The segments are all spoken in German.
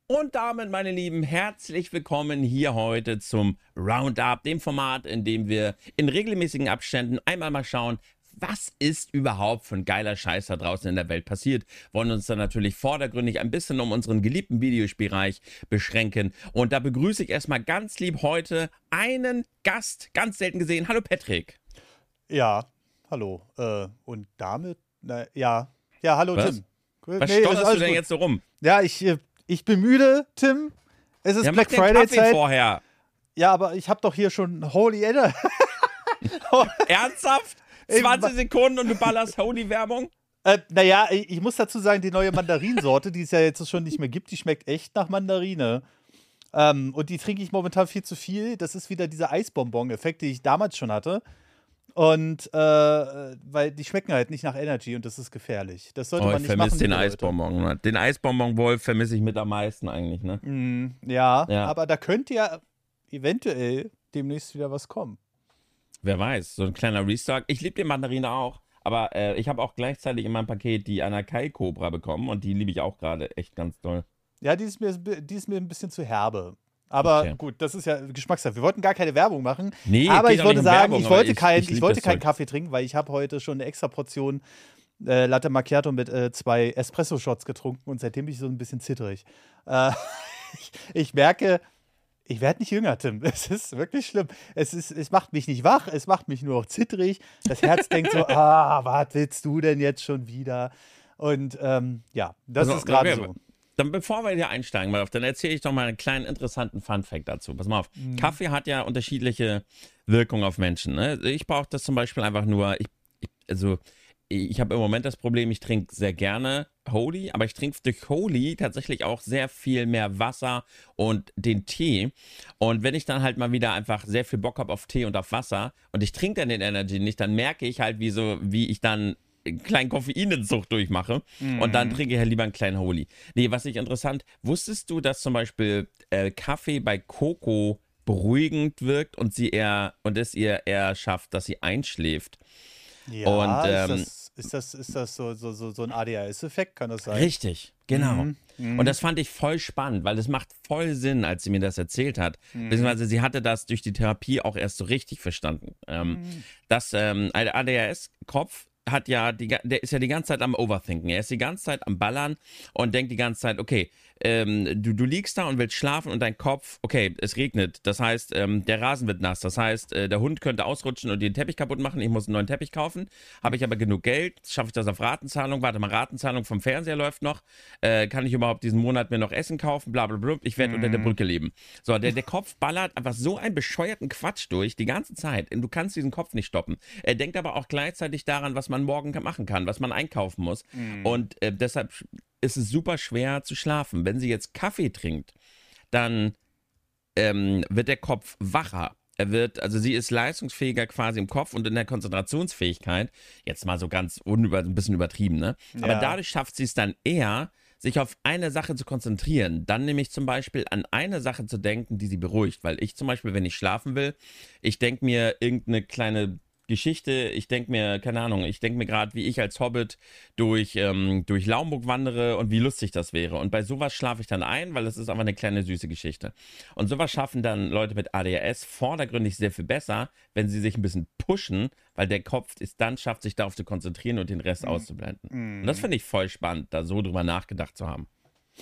Und damit, meine Lieben, herzlich willkommen hier heute zum Roundup, dem Format, in dem wir in regelmäßigen Abständen einmal mal schauen, was ist überhaupt für ein geiler Scheiß da draußen in der Welt passiert. Wollen uns dann natürlich vordergründig ein bisschen um unseren geliebten Videospielbereich beschränken. Und da begrüße ich erstmal ganz lieb heute einen Gast, ganz selten gesehen. Hallo Patrick. Ja, hallo. Und damit, ja, hallo Was? Tim. Was Nee, ist stotterst du alles denn gut. jetzt so rum? Ja, ich bin müde, Tim. Es ist Ja, mach Black den Friday Kaffee Zeit. vorher. Ja, aber ich habe doch hier schon Holy Ender. Ernsthaft? Ey, 20 Sekunden und du ballerst Holy-Werbung? Naja, ich muss dazu sagen, die neue Mandarinsorte, die es ja jetzt schon nicht mehr gibt, die schmeckt echt nach Mandarine. Und die trinke ich momentan viel zu viel. Das ist wieder dieser Eisbonbon-Effekt, den ich damals schon hatte. Und weil die schmecken halt nicht nach Energy und das ist gefährlich. Das sollte Oh, man ich nicht machen, vermisse den liebe Leute. Eisbonbon. Ne? Den Eisbonbon-Wolf vermisse ich mit am meisten eigentlich, ne? Ja, Ja. aber da könnte ja eventuell demnächst wieder was kommen. Wer weiß, so ein kleiner Restock. Ich liebe den Mandarine auch, aber ich habe auch gleichzeitig in meinem Paket die Anakai Cobra bekommen und die liebe ich auch gerade echt ganz doll. Ja, die ist mir ein bisschen zu herbe. Aber Okay. gut, das ist ja Geschmackssache. Wir wollten gar keine Werbung machen. Nee, Aber geht ich doch nicht wollte um sagen, Werbung, ich aber wollte ich keinen liebe das Zeug. Kaffee trinken, weil ich habe heute schon eine extra Portion Latte Macchiato mit 2 Espresso-Shots getrunken und seitdem bin ich so ein bisschen zittrig. Äh, ich merke, ich werde nicht jünger, Tim. Es ist wirklich schlimm. Es macht mich nicht wach, es macht mich nur noch zittrig. Das Herz denkt so, was willst du denn jetzt schon wieder? Und ja, das Also, ist gerade okay, so. Dann bevor wir hier einsteigen, mal auf, dann erzähle ich doch mal einen kleinen interessanten Fun-Fact dazu. Pass mal auf. Kaffee hat ja unterschiedliche Wirkungen auf Menschen. Ne? Ich brauche das zum Beispiel einfach nur, ich habe im Moment das Problem, ich trinke sehr gerne Holy, aber ich trinke durch Holy tatsächlich auch sehr viel mehr Wasser und den Tee. Und wenn ich dann halt mal wieder einfach sehr viel Bock habe auf Tee und auf Wasser und ich trinke dann den Energy nicht, dann merke ich halt, wie ich dann einen kleinen Koffeinentzug durchmache und dann trinke ich halt lieber einen kleinen Holy. Nee, was ich interessant, wusstest du, dass zum Beispiel Kaffee bei Coco beruhigend wirkt und es ihr eher schafft, dass sie einschläft? Und Ja, ist das so ein ADHS-Effekt? Kann das sein? richtig, genau. Und Mhm. das fand ich voll spannend, weil das macht voll Sinn, als sie mir das erzählt hat. Beziehungsweise sie hatte das durch die Therapie auch erst so richtig verstanden. Ein ADHS-Kopf der ist ja die ganze Zeit am Overthinken. Er ist die ganze Zeit am Ballern und denkt die ganze Zeit, okay, du liegst da und willst schlafen und dein Kopf, okay, es regnet. Das heißt, der Rasen wird nass. Das heißt, der Hund könnte ausrutschen und den Teppich kaputt machen. Ich muss einen neuen Teppich kaufen. Habe ich aber genug Geld? Schaffe ich das auf Ratenzahlung? Warte mal, Ratenzahlung vom Fernseher läuft noch. Kann ich überhaupt diesen Monat mir noch Essen kaufen? Blablabla. Ich werde unter der Brücke leben. So, der Kopf ballert einfach so einen bescheuerten Quatsch durch die ganze Zeit. Du kannst diesen Kopf nicht stoppen. Er denkt aber auch gleichzeitig daran, was man morgen machen kann, was man einkaufen muss. Und deshalb ist es super schwer zu schlafen. Wenn sie jetzt Kaffee trinkt, dann wird der Kopf wacher. Also sie ist leistungsfähiger quasi im Kopf und in der Konzentrationsfähigkeit. Jetzt mal so ganz ein bisschen übertrieben, ne? Aber Ja. dadurch schafft sie es dann eher, sich auf eine Sache zu konzentrieren. Dann nämlich zum Beispiel an eine Sache zu denken, die sie beruhigt. Weil ich zum Beispiel, wenn ich schlafen will, ich denke mir irgendeine kleine Geschichte, ich denke mir, keine Ahnung, ich denke mir gerade, wie ich als Hobbit durch Laumburg wandere und wie lustig das wäre. Und bei sowas schlafe ich dann ein, weil es ist einfach eine kleine süße Geschichte. Und sowas schaffen dann Leute mit ADHS vordergründig sehr viel besser, wenn sie sich ein bisschen pushen, weil der Kopf es dann schafft, sich darauf zu konzentrieren und den Rest auszublenden. Und das finde ich voll spannend, da so drüber nachgedacht zu haben.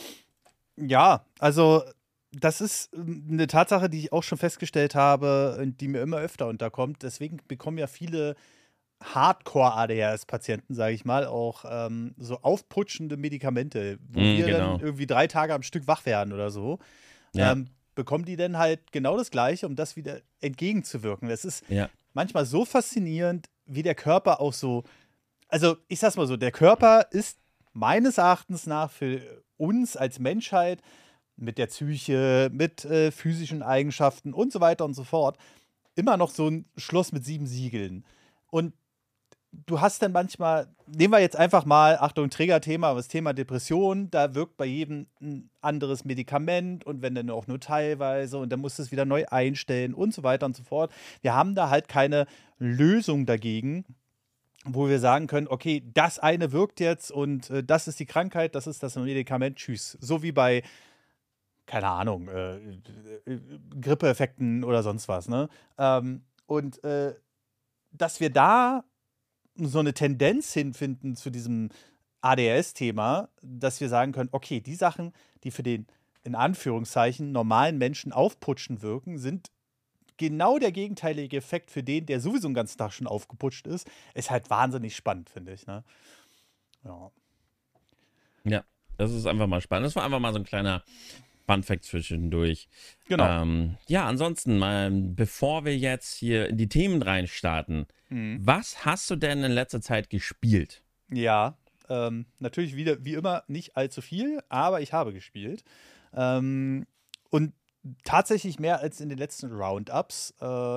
Ja, also das ist eine Tatsache, die ich auch schon festgestellt habe, und die mir immer öfter unterkommt. Deswegen bekommen ja viele Hardcore-ADHS-Patienten, sage ich mal, auch so aufputschende Medikamente, wo wir dann Genau. irgendwie 3 Tage am Stück wach werden oder so. Ja, Bekommen die dann halt genau das Gleiche, um das wieder entgegenzuwirken. Das ist ja. manchmal so faszinierend, wie der Körper auch so. Also, ich sag's mal so: Der Körper ist meines Erachtens nach für uns als Menschheit mit der Psyche, mit physischen Eigenschaften und so weiter und so fort immer noch so ein Schloss mit 7 Siegeln. Und du hast dann manchmal, nehmen wir jetzt einfach mal, Achtung, Trägerthema, aber das Thema Depression, da wirkt bei jedem ein anderes Medikament und wenn dann auch nur teilweise und dann musst du es wieder neu einstellen und so weiter und so fort. Wir haben da halt keine Lösung dagegen, wo wir sagen können, okay, das eine wirkt jetzt und das ist die Krankheit, das ist das Medikament, tschüss. So wie bei keine Ahnung, Grippeeffekten oder sonst was, ne? Und dass wir da so eine Tendenz hinfinden zu diesem ADHS-Thema, dass wir sagen können, okay, die Sachen, die für den, in Anführungszeichen, normalen Menschen aufputschen wirken, sind genau der gegenteilige Effekt für den, der sowieso den ganzen Tag schon aufgeputscht ist halt wahnsinnig spannend, finde ich, ne? Ja. Ja, das ist einfach mal spannend. Das war einfach mal so ein kleiner Fun-Fact zwischendurch. Genau. Ja, ansonsten, mal, bevor wir jetzt hier in die Themen reinstarten, was hast du denn in letzter Zeit gespielt? Ja, natürlich wieder, wie immer, nicht allzu viel, aber ich habe gespielt. Und tatsächlich mehr als in den letzten Roundups, da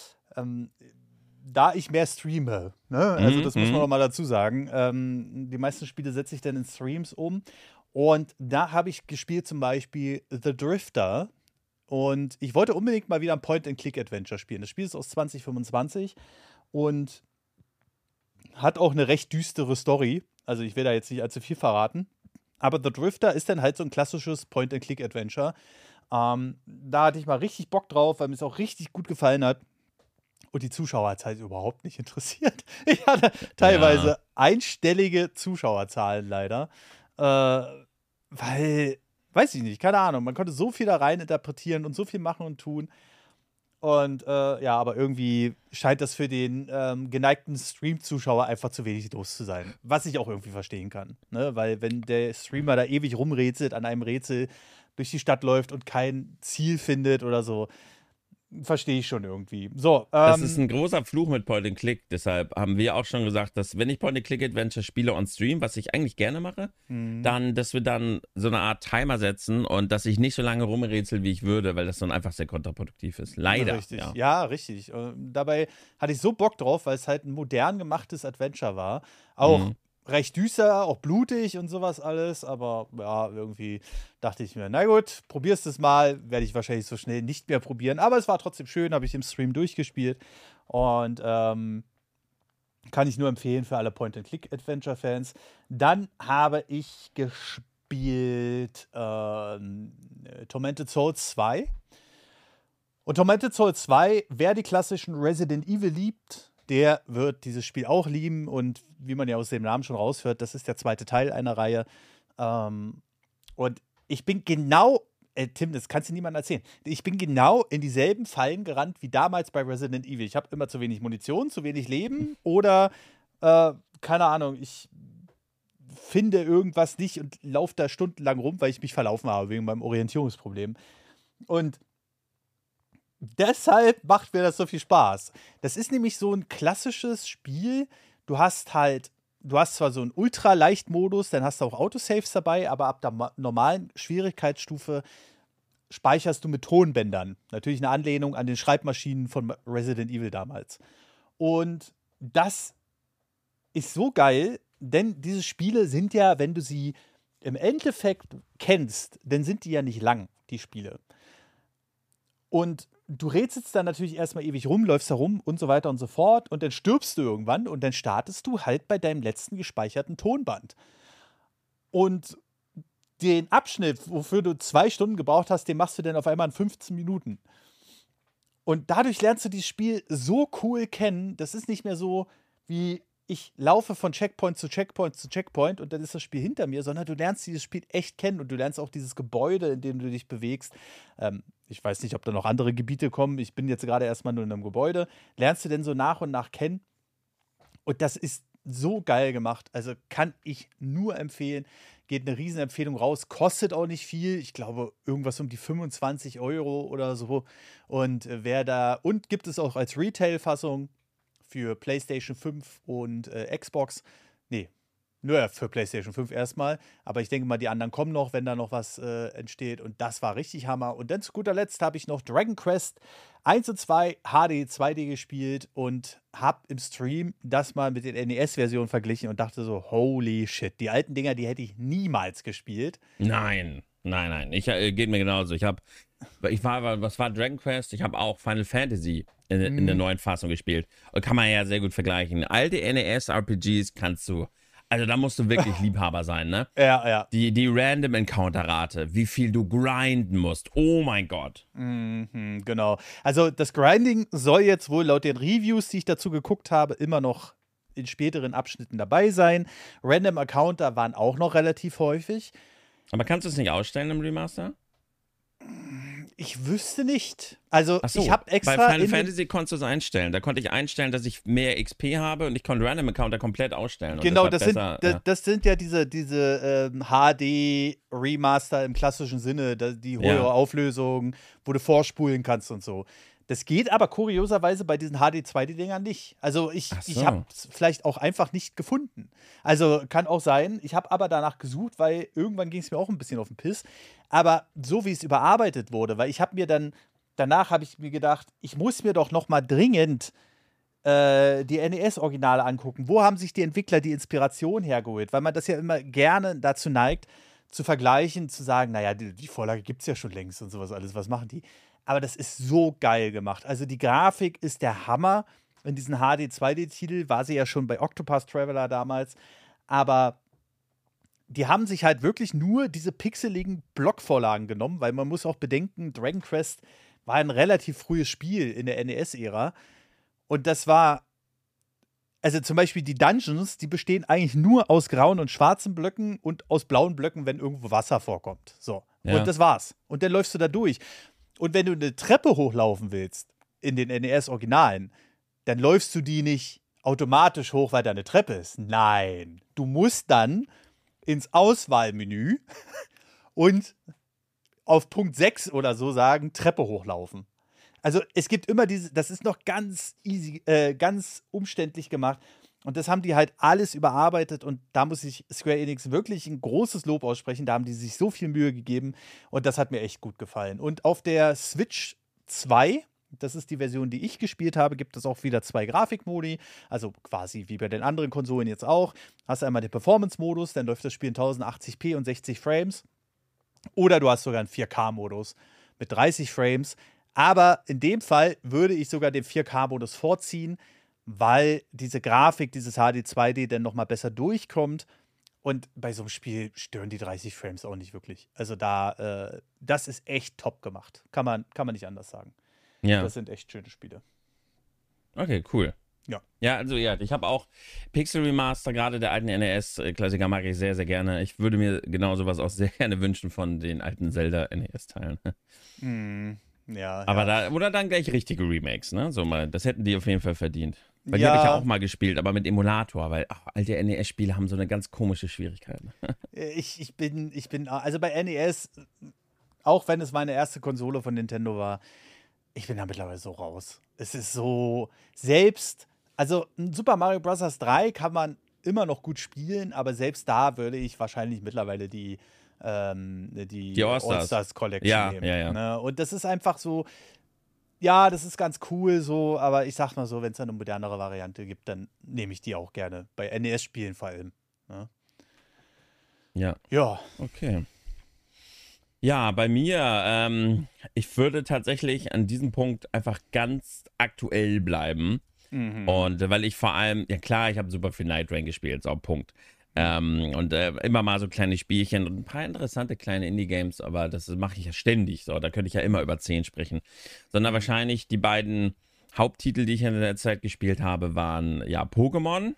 ich mehr streame. Ne? Also, das muss man auch mal dazu sagen. Die meisten Spiele setze ich dann in Streams um. Und da habe ich gespielt zum Beispiel The Drifter. Und ich wollte unbedingt mal wieder ein Point-and-Click-Adventure spielen. Das Spiel ist aus 2025 und hat auch eine recht düstere Story. Also ich will da jetzt nicht allzu viel verraten. Aber The Drifter ist dann halt so ein klassisches Point-and-Click-Adventure. Da hatte ich mal richtig Bock drauf, weil mir es auch richtig gut gefallen hat. Und die Zuschauer hat es halt überhaupt nicht interessiert. Ich hatte teilweise einstellige Zuschauerzahlen leider. Weil, weiß ich nicht, keine Ahnung. Man konnte so viel da rein interpretieren und so viel machen und tun. Und ja, aber irgendwie scheint das für den geneigten Stream-Zuschauer einfach zu wenig los zu sein. Was ich auch irgendwie verstehen kann. Ne? Weil wenn der Streamer da ewig rumrätselt, an einem Rätsel durch die Stadt läuft und kein Ziel findet oder so, verstehe ich schon irgendwie. So, Das ist ein großer Fluch mit Point-and-Click. Deshalb haben wir auch schon gesagt, dass wenn ich Point-and-Click-Adventure spiele on Stream, was ich eigentlich gerne mache, dann, dass wir dann so eine Art Timer setzen und dass ich nicht so lange rumrätsel, wie ich würde, weil das dann einfach sehr kontraproduktiv ist. Leider. Richtig. Ja, richtig. Dabei hatte ich so Bock drauf, weil es halt ein modern gemachtes Adventure war. Auch recht düster, auch blutig und sowas alles. Aber ja, irgendwie dachte ich mir, na gut, probierst es mal. Werde ich wahrscheinlich so schnell nicht mehr probieren. Aber es war trotzdem schön, habe ich im Stream durchgespielt. Und kann ich nur empfehlen für alle Point-and-Click-Adventure-Fans. Dann habe ich gespielt Tormented Souls 2. Und Tormented Souls 2, wer die klassischen Resident Evil liebt, der wird dieses Spiel auch lieben. Und wie man ja aus dem Namen schon raushört, das ist der zweite Teil einer Reihe. Und ich bin genau, Tim, das kannst du niemandem erzählen. Ich bin genau in dieselben Fallen gerannt wie damals bei Resident Evil. Ich habe immer zu wenig Munition, zu wenig Leben oder, keine Ahnung, ich finde irgendwas nicht und laufe da stundenlang rum, weil ich mich verlaufen habe wegen meinem Orientierungsproblem. Und deshalb macht mir das so viel Spaß. Das ist nämlich so ein klassisches Spiel. Du hast zwar so einen Ultra-Leicht-Modus, dann hast du auch Autosaves dabei, aber ab der normalen Schwierigkeitsstufe speicherst du mit Tonbändern. Natürlich eine Anlehnung an den Schreibmaschinen von Resident Evil damals. Und das ist so geil, denn diese Spiele sind ja, wenn du sie im Endeffekt kennst, dann sind die ja nicht lang, die Spiele. Und du rätselst dann natürlich erstmal ewig rum, läufst da rum und so weiter und so fort und dann stirbst du irgendwann und dann startest du halt bei deinem letzten gespeicherten Tonband. Und den Abschnitt, wofür du 2 Stunden gebraucht hast, den machst du dann auf einmal in 15 Minuten. Und dadurch lernst du dieses Spiel so cool kennen, das ist nicht mehr so wie ich laufe von Checkpoint zu Checkpoint zu Checkpoint und dann ist das Spiel hinter mir, sondern du lernst dieses Spiel echt kennen und du lernst auch dieses Gebäude, in dem du dich bewegst. Ich weiß nicht, ob da noch andere Gebiete kommen. Ich bin jetzt gerade erstmal nur in einem Gebäude. Lernst du denn so nach und nach kennen. Und das ist so geil gemacht. Also kann ich nur empfehlen. Geht eine Riesenempfehlung raus. Kostet auch nicht viel. Ich glaube, irgendwas um die 25 € oder so. Und und gibt es auch als Retail-Fassung für PlayStation 5 und Xbox. Nee, nur für PlayStation 5 erstmal. Aber ich denke mal, die anderen kommen noch, wenn da noch was entsteht. Und das war richtig Hammer. Und dann zu guter Letzt habe ich noch Dragon Quest 1 und 2 HD 2D gespielt und habe im Stream das mal mit den NES-Versionen verglichen und dachte so, holy shit, die alten Dinger, die hätte ich niemals gespielt. Nein. Geht mir genauso. Was war Dragon Quest? Ich habe auch Final Fantasy in der neuen Fassung gespielt. Und kann man ja sehr gut vergleichen. Alte NES-RPGs kannst du, Also da musst du wirklich Liebhaber sein, ne? Ja. Die Random Encounter-Rate, wie viel du grinden musst. Oh mein Gott. Genau. Also das Grinding soll jetzt wohl laut den Reviews, die ich dazu geguckt habe, immer noch in späteren Abschnitten dabei sein. Random Encounter waren auch noch relativ häufig. Aber kannst du es nicht ausstellen im Remaster? Ich wüsste nicht. Also Ach so, ich habe extra bei Final Fantasy konntest du es einstellen. Da konnte ich einstellen, dass ich mehr XP habe und ich konnte Random Encounter komplett ausstellen. Genau, das sind ja diese HD-Remaster im klassischen Sinne, die hohe Auflösung, wo du vorspulen kannst und so. Das geht aber kurioserweise bei diesen HD-2D-Dingern nicht. Also ich habe es vielleicht auch einfach nicht gefunden. Also kann auch sein. Ich habe aber danach gesucht, weil irgendwann ging es mir auch ein bisschen auf den Piss. Aber so wie es überarbeitet wurde, weil danach habe ich mir gedacht, ich muss mir doch noch mal dringend die NES-Originale angucken. Wo haben sich die Entwickler die Inspiration hergeholt? Weil man das ja immer gerne dazu neigt, zu vergleichen, zu sagen, naja, die Vorlage gibt es ja schon längst und sowas alles. Was machen die? Aber das ist so geil gemacht. Also die Grafik ist der Hammer. In diesen HD-2D-Titel war sie ja schon bei Octopath Traveler damals. Aber die haben sich halt wirklich nur diese pixeligen Blockvorlagen genommen, weil man muss auch bedenken, Dragon Quest war ein relativ frühes Spiel in der NES-Ära. Und das war, also zum Beispiel die Dungeons, die bestehen eigentlich nur aus grauen und schwarzen Blöcken und aus blauen Blöcken, wenn irgendwo Wasser vorkommt. So. Ja. Und das war's. Und dann läufst du da durch. Und wenn du eine Treppe hochlaufen willst, in den NES-Originalen, dann läufst du die nicht automatisch hoch, weil da eine Treppe ist. Nein. Du musst dann ins Auswahlmenü und auf Punkt 6 oder so sagen, Treppe hochlaufen. Also es gibt immer das ist noch ganz easy, ganz umständlich gemacht. Und das haben die halt alles überarbeitet und da muss ich Square Enix wirklich ein großes Lob aussprechen. Da haben die sich so viel Mühe gegeben und das hat mir echt gut gefallen. Und auf der Switch 2, das ist die Version, die ich gespielt habe, gibt es auch wieder 2 Grafikmodi. Also quasi wie bei den anderen Konsolen jetzt auch. Hast du einmal den Performance-Modus, dann läuft das Spiel in 1080p und 60 Frames. Oder du hast sogar einen 4K-Modus mit 30 Frames. Aber in dem Fall würde ich sogar den 4K-Modus vorziehen, weil diese Grafik, dieses HD2D dann nochmal besser durchkommt. Und bei so einem Spiel stören die 30 Frames auch nicht wirklich. Also das ist echt top gemacht. Kann man nicht anders sagen. Ja. Das sind echt schöne Spiele. Okay, cool. Ja. Ja, also ich habe auch Pixel Remaster, gerade der alten NES-Klassiker mag ich sehr, sehr gerne. Ich würde mir genau sowas auch sehr gerne wünschen von den alten Zelda-NES-Teilen. Ja. Aber oder dann gleich richtige Remakes, ne? So mal, das hätten die auf jeden Fall verdient. Weil die habe ich ja auch mal gespielt, aber mit Emulator, weil alte NES-Spiele haben so eine ganz komische Schwierigkeit. Also bei NES, auch wenn es meine erste Konsole von Nintendo war, ich bin da mittlerweile so raus. Es ist so, also Super Mario Bros. 3 kann man immer noch gut spielen, aber selbst da würde ich wahrscheinlich mittlerweile die All-Stars Collection nehmen. Ja. Ne? Und das ist einfach so, ja, das ist ganz cool so, aber ich sag mal so, wenn es eine modernere Variante gibt, dann nehme ich die auch gerne. Bei NES-Spielen vor allem. Ne? Ja. Okay. Ja, bei mir, ich würde tatsächlich an diesem Punkt einfach ganz aktuell bleiben. Und weil ich vor allem, ja klar, ich habe super viel Night Rain gespielt, so Punkt. Und immer mal so kleine Spielchen und ein paar interessante kleine Indie-Games, aber das mache ich ja ständig, so, da könnte ich ja immer über 10 sprechen. Sondern wahrscheinlich die beiden Haupttitel, die ich in der Zeit gespielt habe, waren ja Pokémon,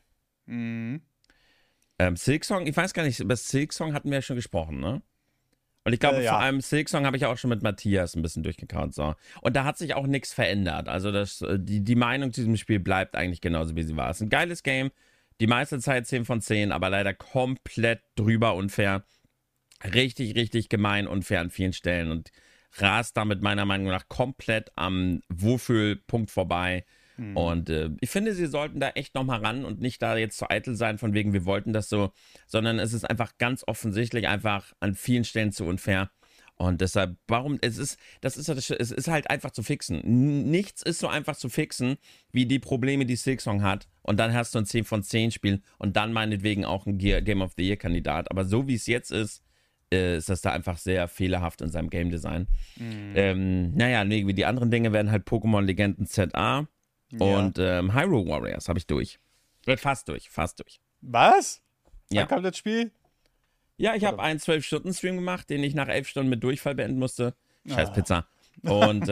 Silksong, ich weiß gar nicht, über Silksong hatten wir ja schon gesprochen, ne? Und ich glaube, vor allem Silksong habe ich auch schon mit Matthias ein bisschen durchgekaut. So. Und da hat sich auch nichts verändert. Also die Meinung zu diesem Spiel bleibt eigentlich genauso, wie sie war. Es ist ein geiles Game, die meiste Zeit 10 von 10, aber leider komplett drüber unfair. Richtig, richtig gemein unfair an vielen Stellen und rast damit meiner Meinung nach komplett am Wohlfühlpunkt vorbei. Und ich finde, sie sollten da echt nochmal ran und nicht da jetzt zu eitel sein, von wegen, wir wollten das so, sondern es ist einfach ganz offensichtlich einfach an vielen Stellen zu unfair. Und deshalb, es ist halt einfach zu fixen. Nichts ist so einfach zu fixen, wie die Probleme, die Silksong hat. Und dann hast du ein 10 von 10 Spiel und dann meinetwegen auch ein Game of the Year Kandidat. Aber so wie es jetzt ist das da einfach sehr fehlerhaft in seinem Game Design. Wie die anderen Dinge werden halt Pokémon Legenden ZA. Und Hyrule Warriors habe ich durch. Fast durch. Was? Ja. Wann kam das Spiel? Ja, ich habe einen 12-Stunden-Stream gemacht, den ich nach 11 Stunden mit Durchfall beenden musste. Scheiß Pizza. Und,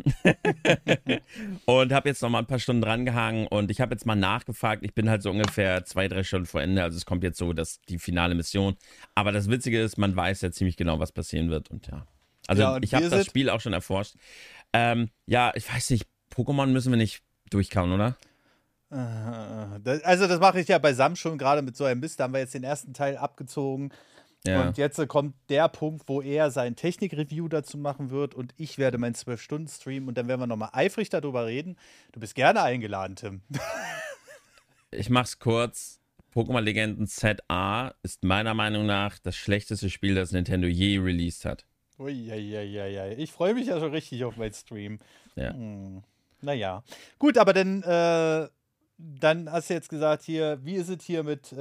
und habe jetzt noch mal ein paar Stunden drangehangen und ich habe jetzt mal nachgefragt. Ich bin halt so ungefähr 2-3 Stunden vor Ende. Also es kommt jetzt so die finale Mission. Aber das Witzige ist, man weiß ja ziemlich genau, was passieren wird. Und ja. Also Ja, und ich habe das Spiel auch schon erforscht. Ja, ich weiß nicht, Pokémon müssen wir nicht durchkauen, oder? Also das mache ich ja bei Sam schon gerade mit so einem Mist. Da haben wir jetzt den ersten Teil abgezogen. Ja. Und jetzt kommt der Punkt, wo er sein Technik-Review dazu machen wird und ich werde meinen 12-Stunden-Stream und dann werden wir nochmal eifrig darüber reden. Du bist gerne eingeladen, Tim. Ich mach's kurz. Pokémon Legenden ZA ist meiner Meinung nach das schlechteste Spiel, das Nintendo je released hat. Uiuiuiui. Ich freue mich ja schon richtig auf meinen Stream. Ja. Naja. Gut, aber dann hast du jetzt gesagt hier, wie ist es hier mit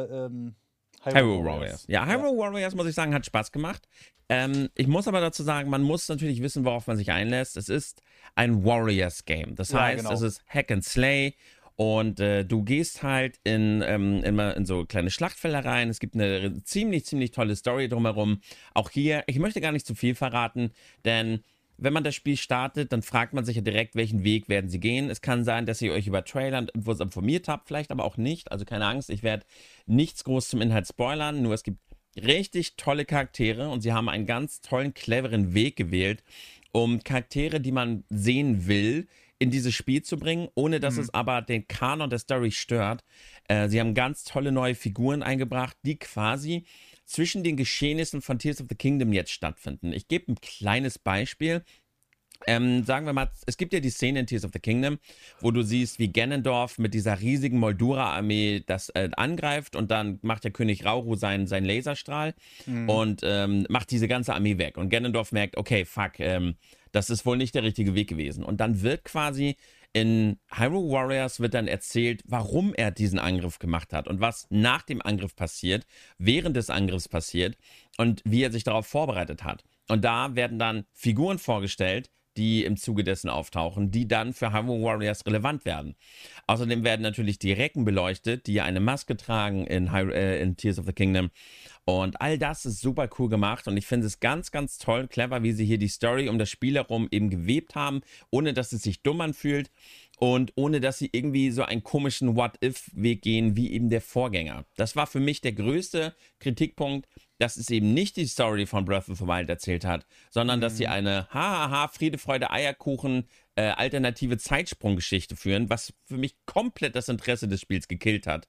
Hyrule Warriors. Ja, Hyrule Warriors, muss ich sagen, hat Spaß gemacht. Ich muss aber dazu sagen, man muss natürlich wissen, worauf man sich einlässt. Es ist ein Warriors-Game. Das heißt, genau. Es ist Hack and Slay und du gehst halt immer in so kleine Schlachtfelder rein. Es gibt eine ziemlich, ziemlich tolle Story drumherum. Auch hier, ich möchte gar nicht zu viel verraten, denn wenn man das Spiel startet, dann fragt man sich ja direkt, welchen Weg werden sie gehen. Es kann sein, dass ihr euch über Trailer und Infos informiert habt, vielleicht aber auch nicht. Also keine Angst, ich werde nichts groß zum Inhalt spoilern, nur es gibt richtig tolle Charaktere und sie haben einen ganz tollen, cleveren Weg gewählt, um Charaktere, die man sehen will, in dieses Spiel zu bringen, ohne dass es aber den Kanon der Story stört. Sie haben ganz tolle neue Figuren eingebracht, die quasi zwischen den Geschehnissen von Tears of the Kingdom jetzt stattfinden. Ich gebe ein kleines Beispiel. Sagen wir mal, es gibt ja die Szene in Tears of the Kingdom, wo du siehst, wie Ganondorf mit dieser riesigen Moldura-Armee das angreift und dann macht der König Rauru seinen Laserstrahl und macht diese ganze Armee weg. Und Ganondorf merkt, okay, fuck, das ist wohl nicht der richtige Weg gewesen. Und dann wird quasi in Hyrule Warriors wird dann erzählt, warum er diesen Angriff gemacht hat und was nach dem Angriff passiert, während des Angriffs passiert und wie er sich darauf vorbereitet hat. Und da werden dann Figuren vorgestellt, die im Zuge dessen auftauchen, die dann für Hyrule Warriors relevant werden. Außerdem werden natürlich die Recken beleuchtet, die eine Maske tragen in Tears of the Kingdom. Und all das ist super cool gemacht und ich finde es ganz, ganz toll und clever, wie sie hier die Story um das Spiel herum eben gewebt haben, ohne dass es sich dumm anfühlt und ohne dass sie irgendwie so einen komischen What-If-Weg gehen, wie eben der Vorgänger. Das war für mich der größte Kritikpunkt, dass es eben nicht die Story von Breath of the Wild erzählt hat, sondern dass sie eine Friede, Freude, Eierkuchen alternative Zeitsprunggeschichte führen, was für mich komplett das Interesse des Spiels gekillt hat.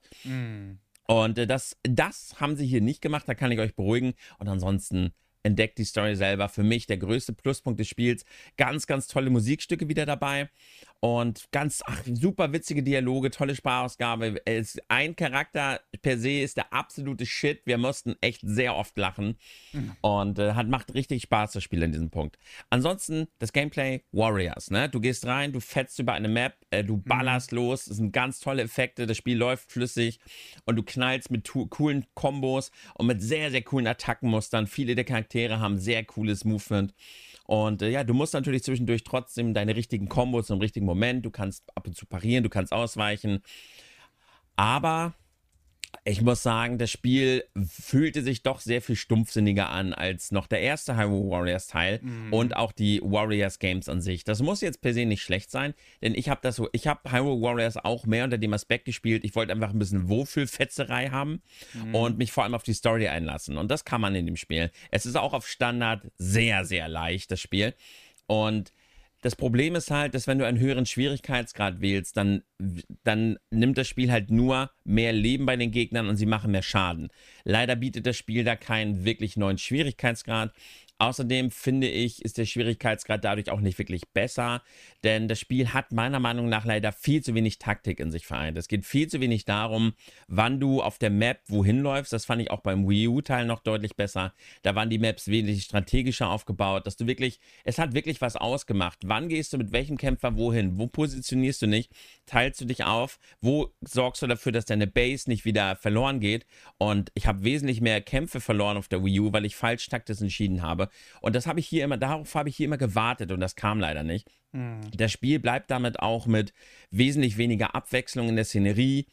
Und das haben sie hier nicht gemacht, da kann ich euch beruhigen. Und ansonsten entdeckt die Story selber. Für mich der größte Pluspunkt des Spiels. Ganz, ganz tolle Musikstücke wieder dabei. Und super witzige Dialoge, tolle Sprachausgabe. Ein Charakter per se ist der absolute Shit. Wir mussten echt sehr oft lachen. Und macht richtig Spaß, das Spiel in diesem Punkt. Ansonsten das Gameplay Warriors. Ne? Du gehst rein, du fetzt über eine Map, du ballerst los. Das sind ganz tolle Effekte. Das Spiel läuft flüssig und du knallst mit coolen Kombos und mit sehr, sehr coolen Attackenmustern. Viele der Charaktere haben sehr cooles Movement. Und du musst natürlich zwischendurch trotzdem deine richtigen Kombos im richtigen Moment. Du kannst ab und zu parieren, du kannst ausweichen. Aber ich muss sagen, das Spiel fühlte sich doch sehr viel stumpfsinniger an als noch der erste Hyrule Warriors Teil und auch die Warriors Games an sich. Das muss jetzt per se nicht schlecht sein, denn ich habe Hyrule Warriors auch mehr unter dem Aspekt gespielt. Ich wollte einfach ein bisschen Wohlfühlfetzerei haben und mich vor allem auf die Story einlassen. Und das kann man in dem Spiel. Es ist auch auf Standard sehr, sehr leicht, das Spiel. Und das Problem ist halt, dass wenn du einen höheren Schwierigkeitsgrad wählst, dann nimmt das Spiel halt nur mehr Leben bei den Gegnern und sie machen mehr Schaden. Leider bietet das Spiel da keinen wirklich neuen Schwierigkeitsgrad. Außerdem finde ich, ist der Schwierigkeitsgrad dadurch auch nicht wirklich besser, denn das Spiel hat meiner Meinung nach leider viel zu wenig Taktik in sich vereint. Es geht viel zu wenig darum, wann du auf der Map wohin läufst. Das fand ich auch beim Wii U-Teil noch deutlich besser. Da waren die Maps wesentlich strategischer aufgebaut, dass es hat wirklich was ausgemacht. Wann gehst du mit welchem Kämpfer wohin? Wo positionierst du dich? Teilst du dich auf? Wo sorgst du dafür, dass deine Base nicht wieder verloren geht? Und ich habe wesentlich mehr Kämpfe verloren auf der Wii U, weil ich falsch taktisch entschieden habe. Und darauf habe ich hier immer gewartet und das kam leider nicht. Das Spiel bleibt damit auch mit wesentlich weniger Abwechslung in der Szenerie,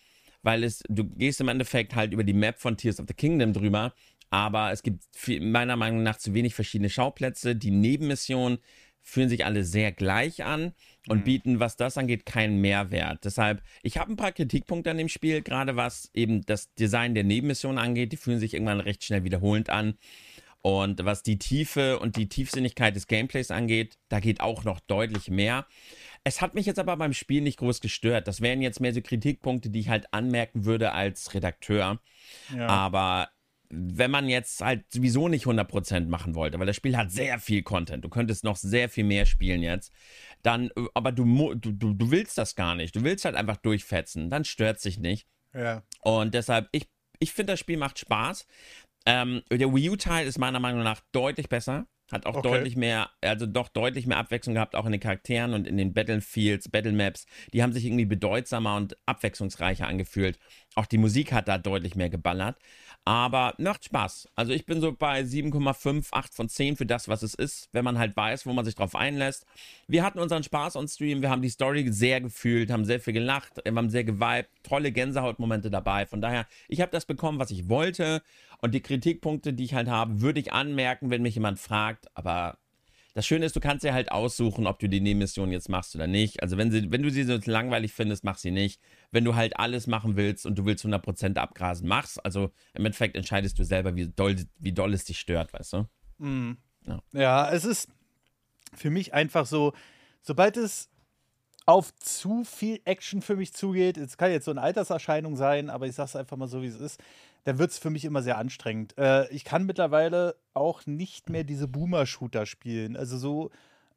weil du gehst im Endeffekt halt über die Map von Tears of the Kingdom drüber, aber es gibt meiner Meinung nach zu wenig verschiedene Schauplätze. Die Nebenmissionen fühlen sich alle sehr gleich an und bieten, was das angeht, keinen Mehrwert. Deshalb, ich habe ein paar Kritikpunkte an dem Spiel, gerade was eben das Design der Nebenmissionen angeht. Die fühlen sich irgendwann recht schnell wiederholend an. Und was die Tiefe und die Tiefsinnigkeit des Gameplays angeht, da geht auch noch deutlich mehr. Es hat mich jetzt aber beim Spiel nicht groß gestört. Das wären jetzt mehr so Kritikpunkte, die ich halt anmerken würde als Redakteur. Ja. Aber wenn man jetzt halt sowieso nicht 100% machen wollte, weil das Spiel hat sehr viel Content, du könntest noch sehr viel mehr spielen jetzt, dann, aber du willst das gar nicht. Du willst halt einfach durchfetzen, dann stört sich nicht. Ja. Und deshalb, ich finde, das Spiel macht Spaß. Der Wii U-Teil ist meiner Meinung nach deutlich besser. Hat auch deutlich mehr Abwechslung gehabt, auch in den Charakteren und in den Battlefields, Battlemaps. Die haben sich irgendwie bedeutsamer und abwechslungsreicher angefühlt. Auch die Musik hat da deutlich mehr geballert. Aber macht Spaß. Also ich bin so bei 7,5, 8 von 10 für das, was es ist, wenn man halt weiß, wo man sich drauf einlässt. Wir hatten unseren Spaß on Stream, wir haben die Story sehr gefühlt, haben sehr viel gelacht, wir haben sehr geweibt, tolle Gänsehautmomente dabei. Von daher, ich habe das bekommen, was ich wollte. Und die Kritikpunkte, die ich halt habe, würde ich anmerken, wenn mich jemand fragt. Aber das Schöne ist, du kannst dir halt aussuchen, ob du die Nebenmission jetzt machst oder nicht. Also wenn du sie so langweilig findest, mach sie nicht. Wenn du halt alles machen willst und du willst 100% abgrasen, mach's. Also im Endeffekt entscheidest du selber, wie doll es dich stört, weißt du? Mhm. Ja, es ist für mich einfach so, sobald es auf zu viel Action für mich zugeht, es kann jetzt so eine Alterserscheinung sein, aber ich sag's einfach mal so, wie es ist, dann wird es für mich immer sehr anstrengend. Ich kann mittlerweile auch nicht mehr diese Boomer-Shooter spielen. Also so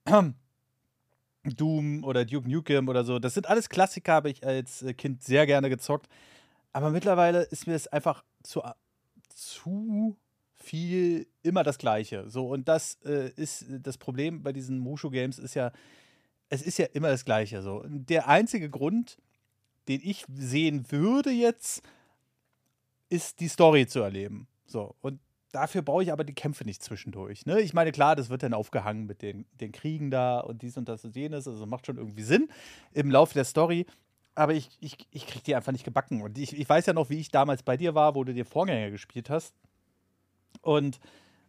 Doom oder Duke Nukem oder so. Das sind alles Klassiker, habe ich als Kind sehr gerne gezockt. Aber mittlerweile ist mir es einfach zu viel immer das Gleiche. So, und das ist das Problem bei diesen Mushu-Games ist ja, es ist ja immer das Gleiche. So. Der einzige Grund, den ich sehen würde jetzt, ist die Story zu erleben. So, und dafür brauche ich aber die Kämpfe nicht zwischendurch. Ne? Ich meine, klar, das wird dann aufgehangen mit den Kriegen da und dies und das und jenes. Also macht schon irgendwie Sinn im Laufe der Story. Aber ich kriege die einfach nicht gebacken. Und ich weiß ja noch, wie ich damals bei dir war, wo du dir Vorgänger gespielt hast. Und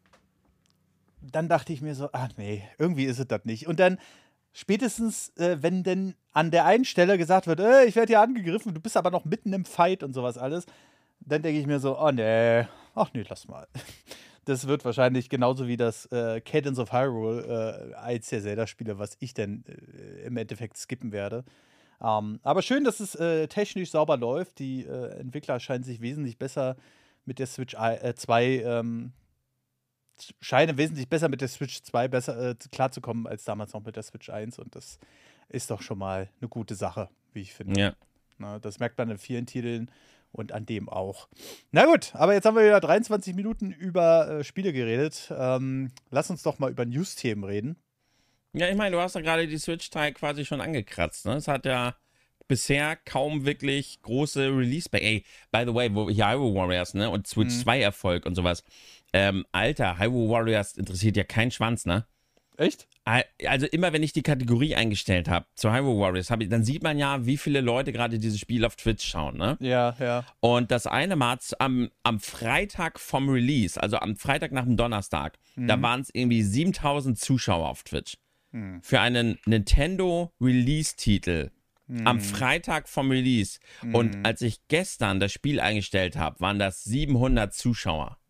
dann dachte ich mir so, ach nee, irgendwie ist es das nicht. Und dann spätestens, wenn denn an der einen Stelle gesagt wird, ich werde hier angegriffen, du bist aber noch mitten im Fight und sowas alles, dann denke ich mir so, oh nee, ach nee, lass mal. Das wird wahrscheinlich genauso wie das Cadence of Hyrule eins der Zelda-Spiele, was ich dann im Endeffekt skippen werde. Aber schön, dass es technisch sauber läuft. Die Entwickler scheinen sich wesentlich besser mit der Switch 2 scheinen wesentlich besser mit der Switch 2 klarzukommen als damals noch mit der Switch 1. Und das ist doch schon mal eine gute Sache, wie ich finde. Ja. Na, das merkt man in vielen Titeln und an dem auch. Na gut, aber jetzt haben wir wieder 23 Minuten über Spiele geredet. Lass uns doch mal über News-Themen reden. Ja, ich meine, du hast ja gerade die Switch-Teil quasi schon angekratzt. Ne? Es hat ja bisher kaum wirklich große Release. Ey, by the way, wo Hyrule Warriors, ne? Und Switch 2 Erfolg und sowas. Alter, Hyrule Warriors interessiert ja keinen Schwanz, ne? Echt? Also immer, wenn ich die Kategorie eingestellt habe zu Hyrule Warriors, dann sieht man ja, wie viele Leute gerade dieses Spiel auf Twitch schauen, ne? Ja, ja. Und das eine Mal am Freitag vom Release, also am Freitag nach dem Donnerstag, da waren es irgendwie 7000 Zuschauer auf Twitch. Für einen Nintendo Release-Titel am Freitag vom Release. Und als ich gestern das Spiel eingestellt habe, waren das 700 Zuschauer.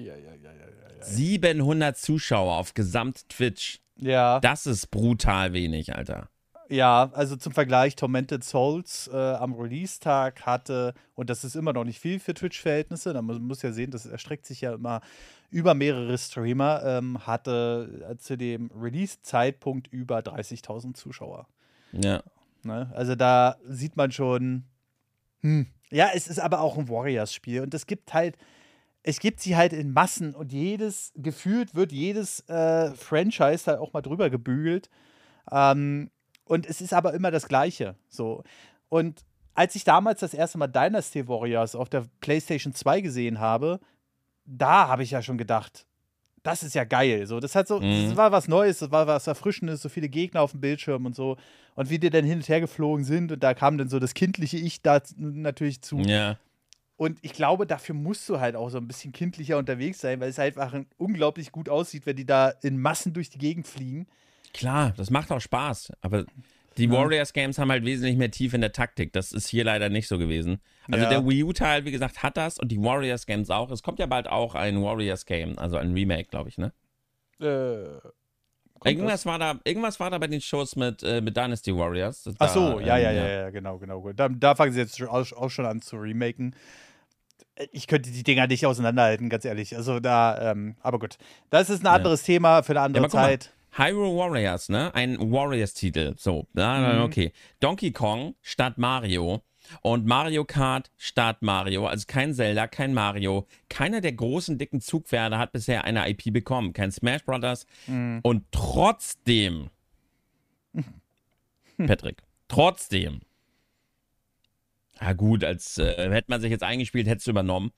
700 Zuschauer auf Gesamt-Twitch. Ja. Das ist brutal wenig, Alter. Ja, also zum Vergleich, Tormented Souls am Release-Tag hatte, und das ist immer noch nicht viel für Twitch-Verhältnisse, man muss ja sehen, das erstreckt sich ja immer über mehrere Streamer, hatte zu dem Release-Zeitpunkt über 30.000 Zuschauer. Ja. Ne? Also da sieht man schon, ja, es ist aber auch ein Warriors-Spiel und es gibt sie halt in Massen und gefühlt wird jedes Franchise da auch mal drüber gebügelt. Und es ist aber immer das Gleiche. So. Und als ich damals das erste Mal Dynasty Warriors auf der PlayStation 2 gesehen habe, da habe ich ja schon gedacht, das ist ja geil. So, das war was Neues, das war was Erfrischendes, so viele Gegner auf dem Bildschirm und so. Und wie die dann hin und her geflogen sind und da kam dann so das kindliche Ich da natürlich zu. Ja. Und ich glaube, dafür musst du halt auch so ein bisschen kindlicher unterwegs sein, weil es halt einfach unglaublich gut aussieht, wenn die da in Massen durch die Gegend fliegen. Klar, das macht auch Spaß. Aber die Warriors-Games haben halt wesentlich mehr Tiefe in der Taktik. Das ist hier leider nicht so gewesen. Also der Wii U-Teil, wie gesagt, hat das und die Warriors-Games auch. Es kommt ja bald auch ein Warriors-Game, also ein Remake, glaube ich, ne? Irgendwas war da bei den Shows mit Dynasty Warriors. Ach so, ja, genau. Da fangen sie jetzt auch schon an zu remaken. Ich könnte die Dinger nicht auseinanderhalten, ganz ehrlich. Also aber gut. Das ist ein anderes Thema für eine andere Zeit. Hyrule Warriors, ne? Ein Warriors-Titel. So, okay. Donkey Kong statt Mario und Mario Kart statt Mario. Also kein Zelda, kein Mario. Keiner der großen, dicken Zugpferde hat bisher eine IP bekommen. Kein Smash Brothers. Und trotzdem, Patrick, trotzdem. Ja gut, als hätte man sich jetzt eingespielt, hättest du übernommen.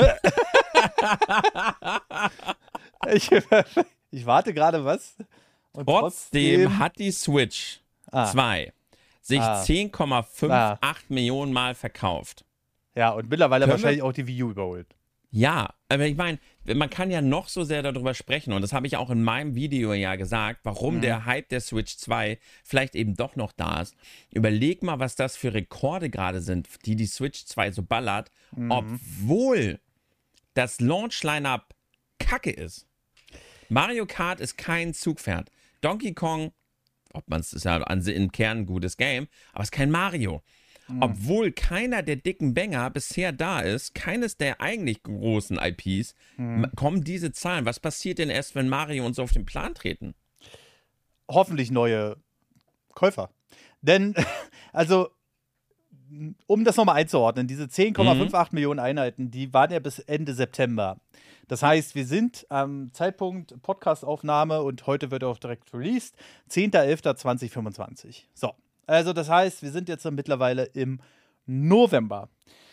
Ich warte gerade, was? Und trotzdem hat die Switch 2 sich 10,58 Millionen Mal verkauft. Ja, und mittlerweile wahrscheinlich auch die Wii U überholt. Ja, aber ich meine, man kann ja noch so sehr darüber sprechen und das habe ich auch in meinem Video ja gesagt, warum der Hype der Switch 2 vielleicht eben doch noch da ist. Überleg mal, was das für Rekorde gerade sind, die Switch 2 so ballert, obwohl das Launch-Line-Up kacke ist. Mario Kart ist kein Zugpferd. Donkey Kong, ist ja im Kern ein gutes Game, aber es ist kein Mario. Obwohl keiner der dicken Banger bisher da ist, keines der eigentlich großen IPs, kommen diese Zahlen. Was passiert denn erst, wenn Mario und so auf den Plan treten? Hoffentlich neue Käufer. Denn, also, um das nochmal einzuordnen, diese 10,58 Millionen Einheiten, die waren ja bis Ende September. Das heißt, wir sind am Zeitpunkt Podcastaufnahme und heute wird auch direkt released, 10.11.2025. So, also das heißt, wir sind jetzt mittlerweile im November.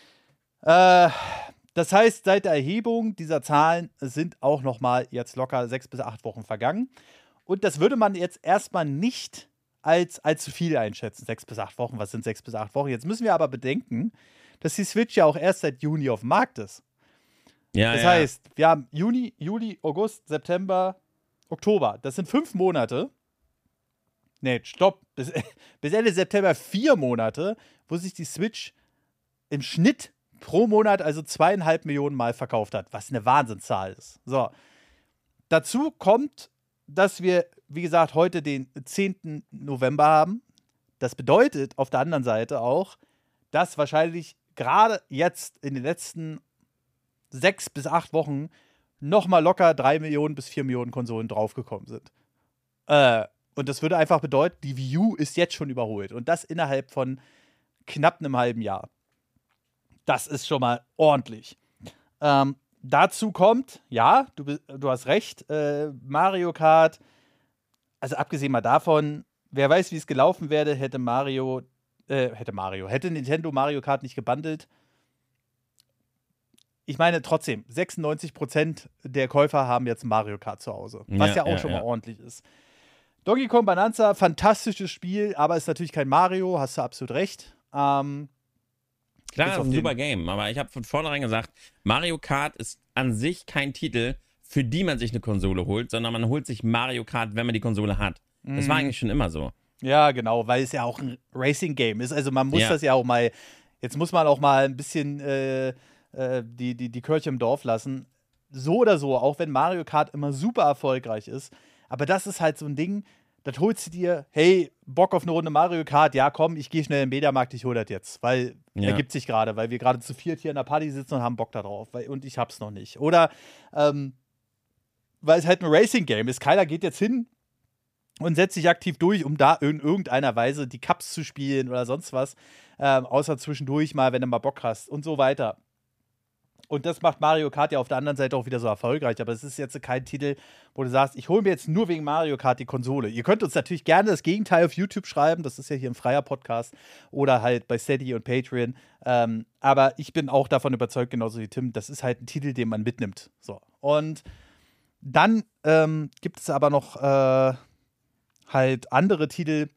Das heißt, seit der Erhebung dieser Zahlen sind auch nochmal jetzt locker 6 bis 8 Wochen vergangen. Und das würde man jetzt erstmal nicht als zu viel einschätzen. 6 bis 8 Wochen, was sind 6 bis 8 Wochen? Jetzt müssen wir aber bedenken, dass die Switch ja auch erst seit Juni auf dem Markt ist. Ja, das heißt, wir haben Juni, Juli, August, September, Oktober. Das sind 5 Monate. Nee, stopp. Bis Ende September 4 Monate, wo sich die Switch im Schnitt pro Monat also 2,5 Millionen Mal verkauft hat, was eine Wahnsinnszahl ist. So. Dazu kommt, dass wir, wie gesagt, heute den 10. November haben. Das bedeutet auf der anderen Seite auch, dass wahrscheinlich gerade jetzt in den letzten 6 bis 8 Wochen nochmal locker 3 Millionen bis 4 Millionen Konsolen draufgekommen sind. Und das würde einfach bedeuten, die Wii U ist jetzt schon überholt. Und das innerhalb von knapp einem halben Jahr. Das ist schon mal ordentlich. Dazu kommt, ja, du hast recht, Mario Kart, also abgesehen mal davon, wer weiß, wie es gelaufen wäre, hätte Nintendo Mario Kart nicht gebundelt. Ich meine, trotzdem, 96% der Käufer haben jetzt Mario Kart zu Hause, was ja auch schon mal ordentlich ist. Donkey Kong Bonanza, fantastisches Spiel, aber ist natürlich kein Mario, hast du absolut recht. Klar, das ist ein super Game, aber ich habe von vornherein gesagt, Mario Kart ist an sich kein Titel, für die man sich eine Konsole holt, sondern man holt sich Mario Kart, wenn man die Konsole hat. Das war eigentlich schon immer so. Ja, genau, weil es ja auch ein Racing-Game ist. Also man muss das ja auch mal, jetzt muss man auch mal ein bisschen die Kirche im Dorf lassen. So oder so, auch wenn Mario Kart immer super erfolgreich ist. Aber das ist halt so ein Ding, das holst du dir, hey, Bock auf eine Runde Mario Kart, ja komm, ich gehe schnell im Mediamarkt, ich hol das jetzt. Weil ergibt sich gerade, weil wir gerade zu viert hier in der Party sitzen und haben Bock da drauf. Und ich hab's noch nicht. Oder weil es halt ein Racing-Game ist. Keiner geht jetzt hin und setzt sich aktiv durch, um da in irgendeiner Weise die Cups zu spielen oder sonst was. Außer zwischendurch mal, wenn du mal Bock hast und so weiter. Und das macht Mario Kart ja auf der anderen Seite auch wieder so erfolgreich. Aber es ist jetzt kein Titel, wo du sagst, ich hole mir jetzt nur wegen Mario Kart die Konsole. Ihr könnt uns natürlich gerne das Gegenteil auf YouTube schreiben. Das ist ja hier ein freier Podcast. Oder halt bei Steady und Patreon. Aber ich bin auch davon überzeugt, genauso wie Tim, das ist halt ein Titel, den man mitnimmt. So. Und Dann gibt es aber noch halt andere Titel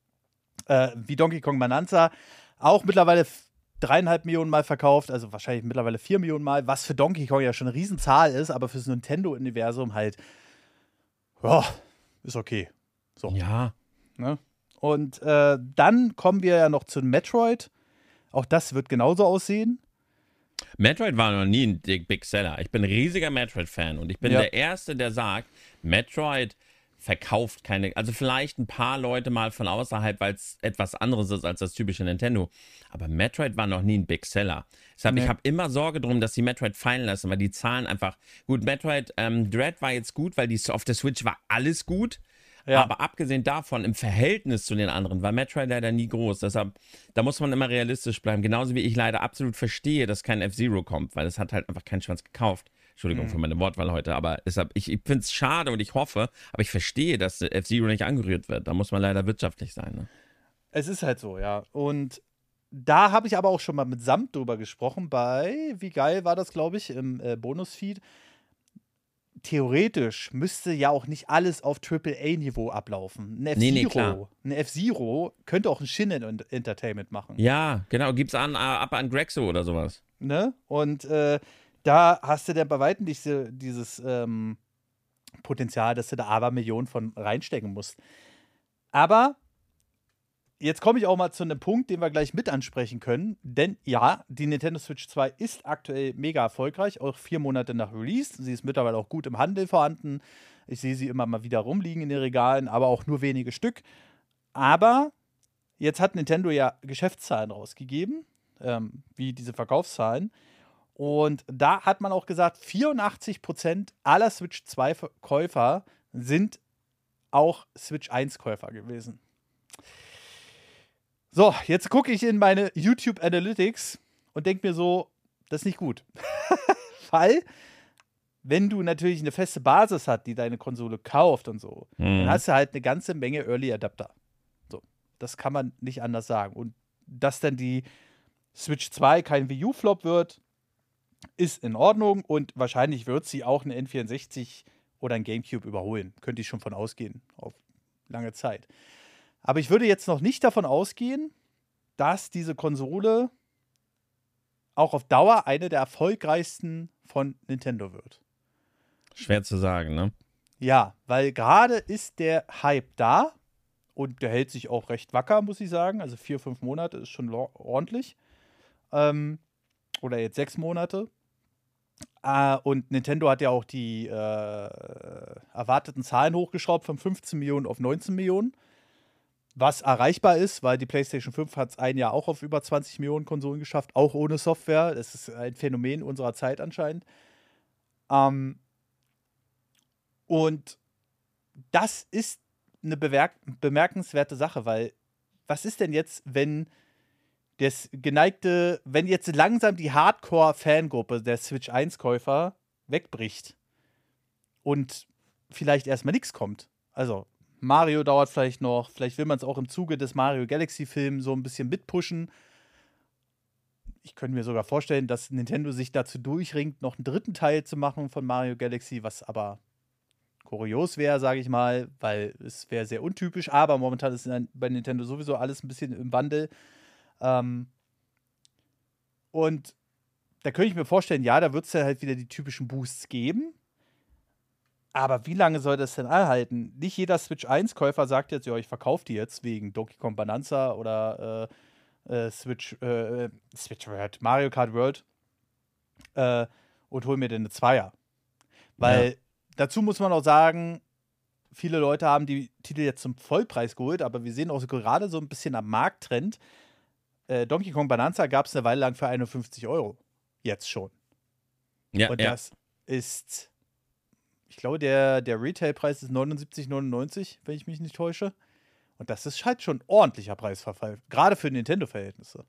wie Donkey Kong Bonanza, auch mittlerweile 3,5 Millionen Mal verkauft, also wahrscheinlich mittlerweile 4 Millionen Mal, was für Donkey Kong ja schon eine Riesenzahl ist, aber fürs Nintendo-Universum halt, ja, ist okay. So. Ja. Ne? Und dann kommen wir ja noch zu Metroid. Auch das wird genauso aussehen. Metroid war noch nie ein Big Seller. Ich bin ein riesiger Metroid-Fan und ich bin der Erste, der sagt, Metroid verkauft keine, also vielleicht ein paar Leute mal von außerhalb, weil es etwas anderes ist als das typische Nintendo. Aber Metroid war noch nie ein Big Seller. Deshalb, ich habe immer Sorge drum, dass die Metroid fallen lassen, weil die Zahlen einfach, gut, Metroid Dread war jetzt gut, weil auf der Switch war alles gut. Ja. Aber abgesehen davon, im Verhältnis zu den anderen, war Metroid leider nie groß. Deshalb, da muss man immer realistisch bleiben. Genauso wie ich leider absolut verstehe, dass kein F-Zero kommt, weil es hat halt einfach keinen Schwanz gekauft. Entschuldigung für meine Wortwahl heute, aber deshalb, ich finde es schade und ich hoffe, aber ich verstehe, dass F-Zero nicht angerührt wird. Da muss man leider wirtschaftlich sein. Ne? Es ist halt so, ja. Und da habe ich aber auch schon mal mit Samt drüber gesprochen bei, wie geil war das, glaube ich, im Bonusfeed. Theoretisch müsste ja auch nicht alles auf AAA-Niveau ablaufen. Ein F-Zero könnte auch ein Shin Entertainment machen. Ja, genau. Gibt's ab an Grexo oder sowas. Ne? Und da hast du dann bei weitem nicht dieses Potenzial, dass du da aber Millionen von reinstecken musst. Aber jetzt komme ich auch mal zu einem Punkt, den wir gleich mit ansprechen können. Denn ja, die Nintendo Switch 2 ist aktuell mega erfolgreich, auch 4 Monate nach Release. Sie ist mittlerweile auch gut im Handel vorhanden. Ich sehe sie immer mal wieder rumliegen in den Regalen, aber auch nur wenige Stück. Aber jetzt hat Nintendo ja Geschäftszahlen rausgegeben, wie diese Verkaufszahlen. Und da hat man auch gesagt, 84% aller Switch 2-Käufer sind auch Switch 1-Käufer gewesen. So, jetzt gucke ich in meine YouTube Analytics und denke mir so, das ist nicht gut. Weil, wenn du natürlich eine feste Basis hast, die deine Konsole kauft und so, dann hast du halt eine ganze Menge Early Adapter. So, das kann man nicht anders sagen. Und dass dann die Switch 2 kein Wii U-Flop wird, ist in Ordnung und wahrscheinlich wird sie auch eine N64 oder ein GameCube überholen. Könnte ich schon von ausgehen, auf lange Zeit. Aber ich würde jetzt noch nicht davon ausgehen, dass diese Konsole auch auf Dauer eine der erfolgreichsten von Nintendo wird. Schwer zu sagen, ne? Ja, weil gerade ist der Hype da und der hält sich auch recht wacker, muss ich sagen. Also 4, 5 Monate ist schon ordentlich. Oder jetzt 6 Monate. Und Nintendo hat ja auch die erwarteten Zahlen hochgeschraubt von 15 Millionen auf 19 Millionen. Was erreichbar ist, weil die PlayStation 5 hat es ein Jahr auch auf über 20 Millionen Konsolen geschafft, auch ohne Software. Das ist ein Phänomen unserer Zeit anscheinend. Und das ist eine bemerkenswerte Sache, weil was ist denn jetzt, wenn wenn jetzt langsam die Hardcore-Fangruppe der Switch 1-Käufer wegbricht und vielleicht erstmal nichts kommt? Also Mario dauert vielleicht noch, vielleicht will man es auch im Zuge des Mario Galaxy-Films so ein bisschen mitpushen. Ich könnte mir sogar vorstellen, dass Nintendo sich dazu durchringt, noch einen 3. Teil zu machen von Mario Galaxy, was aber kurios wäre, sage ich mal, weil es wäre sehr untypisch. Aber momentan ist bei Nintendo sowieso alles ein bisschen im Wandel. Und da könnte ich mir vorstellen, ja, da wird es ja halt wieder die typischen Boosts geben. Aber wie lange soll das denn anhalten? Nicht jeder Switch 1-Käufer sagt jetzt, ja, ich verkaufe die jetzt wegen Donkey Kong Bonanza oder Switch World, Mario Kart World und hol mir dann eine Zweier. Weil dazu muss man auch sagen, viele Leute haben die Titel jetzt zum Vollpreis geholt, aber wir sehen auch gerade so ein bisschen am Markttrend. Donkey Kong Bonanza gab es eine Weile lang für 51 €. Jetzt schon. Ja, und das ist, ich glaube, der Retailpreis ist 79,99, wenn ich mich nicht täusche. Und das ist halt schon ein ordentlicher Preisverfall, gerade für Nintendo-Verhältnisse.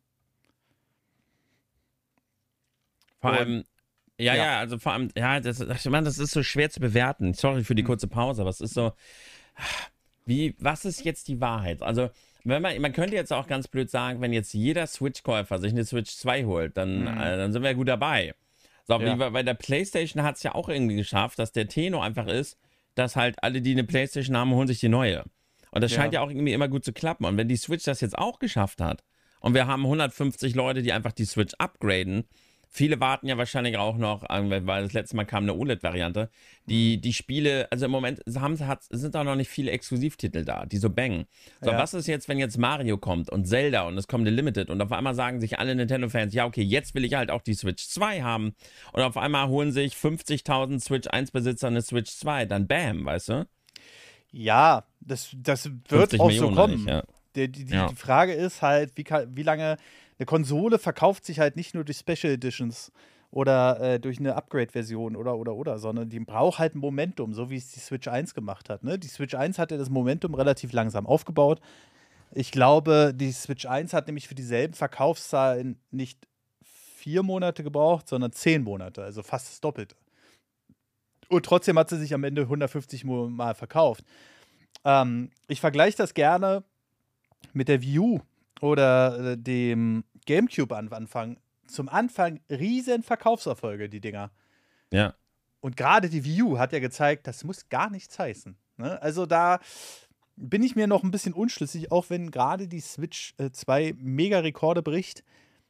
Vor allem, also vor allem, das ist so schwer zu bewerten. Sorry für die kurze Pause, aber es ist so, was ist jetzt die Wahrheit? Also, man könnte jetzt auch ganz blöd sagen, wenn jetzt jeder Switch-Käufer sich eine Switch 2 holt, dann sind wir gut dabei. So, wie bei der PlayStation hat es ja auch irgendwie geschafft, dass der Tenor einfach ist, dass halt alle, die eine PlayStation haben, holen sich die neue. Und das scheint ja auch irgendwie immer gut zu klappen. Und wenn die Switch das jetzt auch geschafft hat und wir haben 150 Leute, die einfach die Switch upgraden, viele warten ja wahrscheinlich auch noch, weil das letzte Mal kam eine OLED-Variante, die Spiele, also im Moment sind auch noch nicht viele Exklusivtitel da, die so bangen. So, was ist jetzt, wenn jetzt Mario kommt und Zelda und es kommt eine Limited und auf einmal sagen sich alle Nintendo-Fans, ja okay, jetzt will ich halt auch die Switch 2 haben und auf einmal holen sich 50.000 Switch 1-Besitzer eine Switch 2, dann bam, weißt du? Ja, das wird auch so kommen. Die Frage ist halt, wie lange eine Konsole verkauft sich halt nicht nur durch Special Editions oder durch eine Upgrade-Version oder, sondern die braucht halt ein Momentum, so wie es die Switch 1 gemacht hat. Ne? Die Switch 1 hatte das Momentum relativ langsam aufgebaut. Ich glaube, die Switch 1 hat nämlich für dieselben Verkaufszahlen nicht 4 Monate gebraucht, sondern 10 Monate, also fast das Doppelte. Und trotzdem hat sie sich am Ende 150 Mal verkauft. Ich vergleiche das gerne mit der Wii U oder dem GameCube am Anfang. Zum Anfang riesen Verkaufserfolge, die Dinger. Ja. Und gerade die Wii U hat ja gezeigt, das muss gar nichts heißen. Ne? Also da bin ich mir noch ein bisschen unschlüssig, auch wenn gerade die Switch 2 Mega-Rekorde bricht.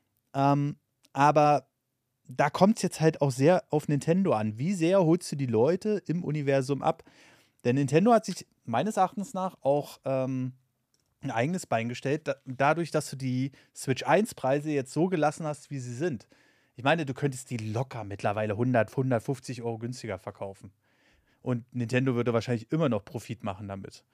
Aber da kommt es jetzt halt auch sehr auf Nintendo an. Wie sehr holst du die Leute im Universum ab? Denn Nintendo hat sich meines Erachtens nach auch ein eigenes Bein gestellt, dadurch, dass du die Switch 1-Preise jetzt so gelassen hast, wie sie sind. Ich meine, du könntest die locker mittlerweile 150 Euro günstiger verkaufen. Und Nintendo würde wahrscheinlich immer noch Profit machen damit.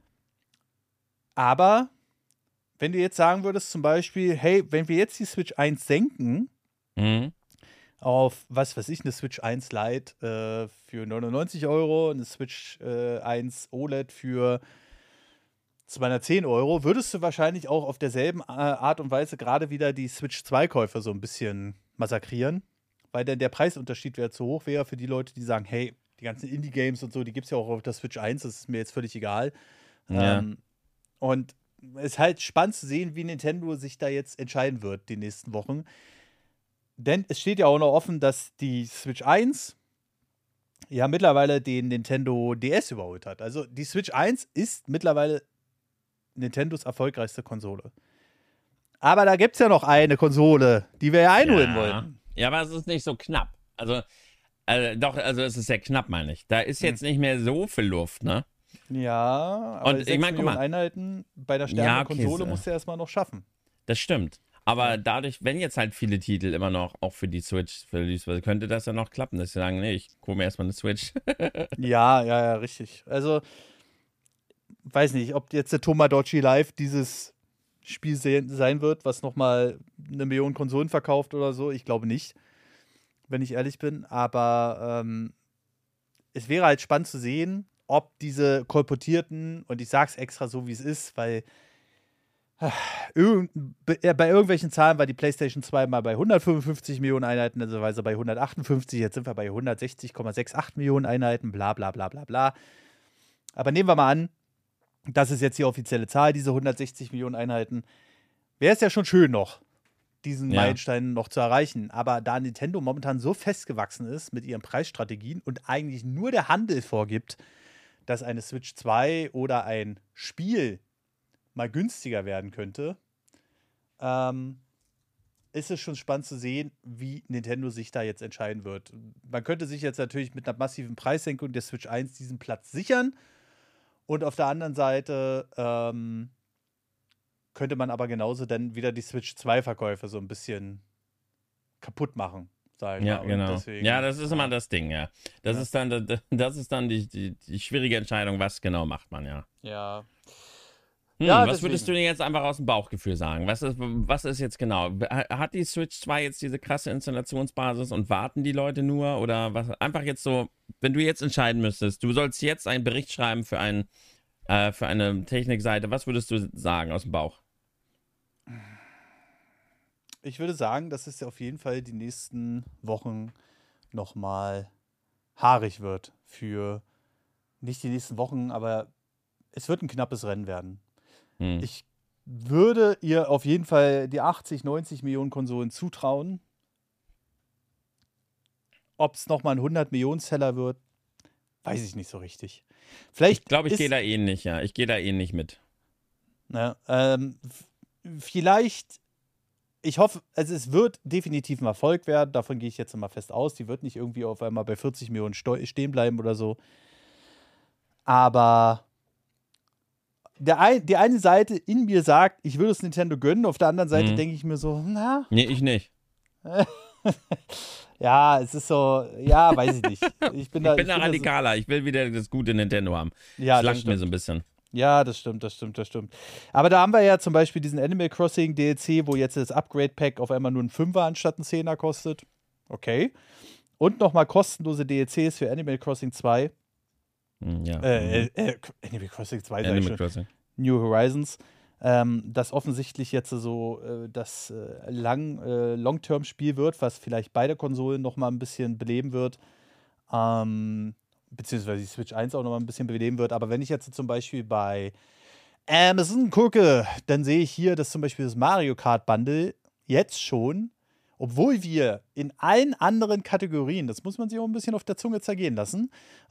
Aber wenn du jetzt sagen würdest zum Beispiel, hey, wenn wir jetzt die Switch 1 senken, auf, was weiß ich, eine Switch 1 Lite für 99 Euro, eine Switch 1 OLED für 210 Euro, würdest du wahrscheinlich auch auf derselben Art und Weise gerade wieder die Switch 2-Käufer so ein bisschen massakrieren, weil dann der Preisunterschied wäre zu hoch wäre für die Leute, die sagen, hey, die ganzen Indie-Games und so, die gibt es ja auch auf der Switch 1, das ist mir jetzt völlig egal. Ja. Und es ist halt spannend zu sehen, wie Nintendo sich da jetzt entscheiden wird die nächsten Wochen. Denn es steht ja auch noch offen, dass die Switch 1 ja mittlerweile den Nintendo DS überholt hat. Also die Switch 1 ist mittlerweile Nintendos erfolgreichste Konsole. Aber da gibt es ja noch eine Konsole, die wir ja einholen wollten. Ja, aber es ist nicht so knapp. Also es ist sehr knapp, meine ich. Da ist jetzt nicht mehr so viel Luft, ne? Ja, aber und 6 ich meine, guck Millionen mal, Einheiten bei der Sterne-Konsole musst du erstmal noch schaffen. Das stimmt. Aber dadurch, wenn jetzt halt viele Titel immer noch auch für die Switch könnte das ja noch klappen, dass sie sagen, nee, ich hole mir erstmal eine Switch. Ja, richtig. Also, weiß nicht, ob jetzt der Tomodachi Live dieses Spiel sein wird, was nochmal 1 Million Konsolen verkauft oder so. Ich glaube nicht, wenn ich ehrlich bin. Aber es wäre halt spannend zu sehen, ob diese kolportierten, und ich sag's extra so, wie es ist, weil bei irgendwelchen Zahlen war die PlayStation 2 mal bei 155 Millionen Einheiten, also war sie bei 158, jetzt sind wir bei 160,68 Millionen Einheiten, bla bla bla bla bla. Aber nehmen wir mal an, das ist jetzt die offizielle Zahl, diese 160 Millionen Einheiten. Wäre es ja schon schön noch, diesen Meilenstein noch zu erreichen. Aber da Nintendo momentan so festgewachsen ist mit ihren Preisstrategien und eigentlich nur der Handel vorgibt, dass eine Switch 2 oder ein Spiel mal günstiger werden könnte, ist es schon spannend zu sehen, wie Nintendo sich da jetzt entscheiden wird. Man könnte sich jetzt natürlich mit einer massiven Preissenkung der Switch 1 diesen Platz sichern. Und auf der anderen Seite könnte man aber genauso dann wieder die Switch 2-Verkäufe so ein bisschen kaputt machen. Ja, genau. Deswegen, ja, das ist immer das Ding, ja. Das ist dann die schwierige Entscheidung, was genau macht man, ja. Ja. Was würdest du denn jetzt einfach aus dem Bauchgefühl sagen? Was ist jetzt genau? Hat die Switch 2 jetzt diese krasse Installationsbasis und warten die Leute nur? Oder was? Einfach jetzt so, wenn du jetzt entscheiden müsstest, du sollst jetzt einen Bericht schreiben für eine Technikseite, was würdest du sagen aus dem Bauch? Ich würde sagen, dass es auf jeden Fall die nächsten Wochen nochmal haarig wird für, nicht die nächsten Wochen, aber es wird ein knappes Rennen werden. Ich würde ihr auf jeden Fall die 80, 90 Millionen Konsolen zutrauen. ob es nochmal ein 100-Millionen-Seller wird, weiß ich nicht so richtig. Ich glaube, ich gehe da ähnlich, ja. Ich gehe da ähnlich mit. Ne, vielleicht, ich hoffe, also es wird definitiv ein Erfolg werden, davon gehe ich jetzt mal fest aus. Die wird nicht irgendwie auf einmal bei 40 Millionen stehen bleiben oder so. Aber die eine Seite in mir sagt, ich würde es Nintendo gönnen, auf der anderen Seite denke ich mir so, na. Nee, ich nicht. Ja, es ist so, ja, weiß ich nicht. Ich bin da radikaler. Ich will wieder das gute Nintendo haben. Ja, das langt mir so ein bisschen. Ja, das stimmt. Aber da haben wir ja zum Beispiel diesen Animal Crossing DLC, wo jetzt das Upgrade-Pack auf einmal nur ein 5er anstatt ein 10er kostet. Okay. Und nochmal kostenlose DLCs für Animal Crossing 2. Ja. Animal Crossing 2, Animal Crossing. New Horizons. Das offensichtlich jetzt so das Long-Term-Spiel wird, was vielleicht beide Konsolen nochmal ein bisschen beleben wird. Beziehungsweise die Switch 1 auch nochmal ein bisschen beleben wird. Aber wenn ich jetzt zum Beispiel bei Amazon gucke, dann sehe ich hier, dass zum Beispiel das Mario Kart Bundle jetzt schon, obwohl wir in allen anderen Kategorien, das muss man sich auch ein bisschen auf der Zunge zergehen lassen,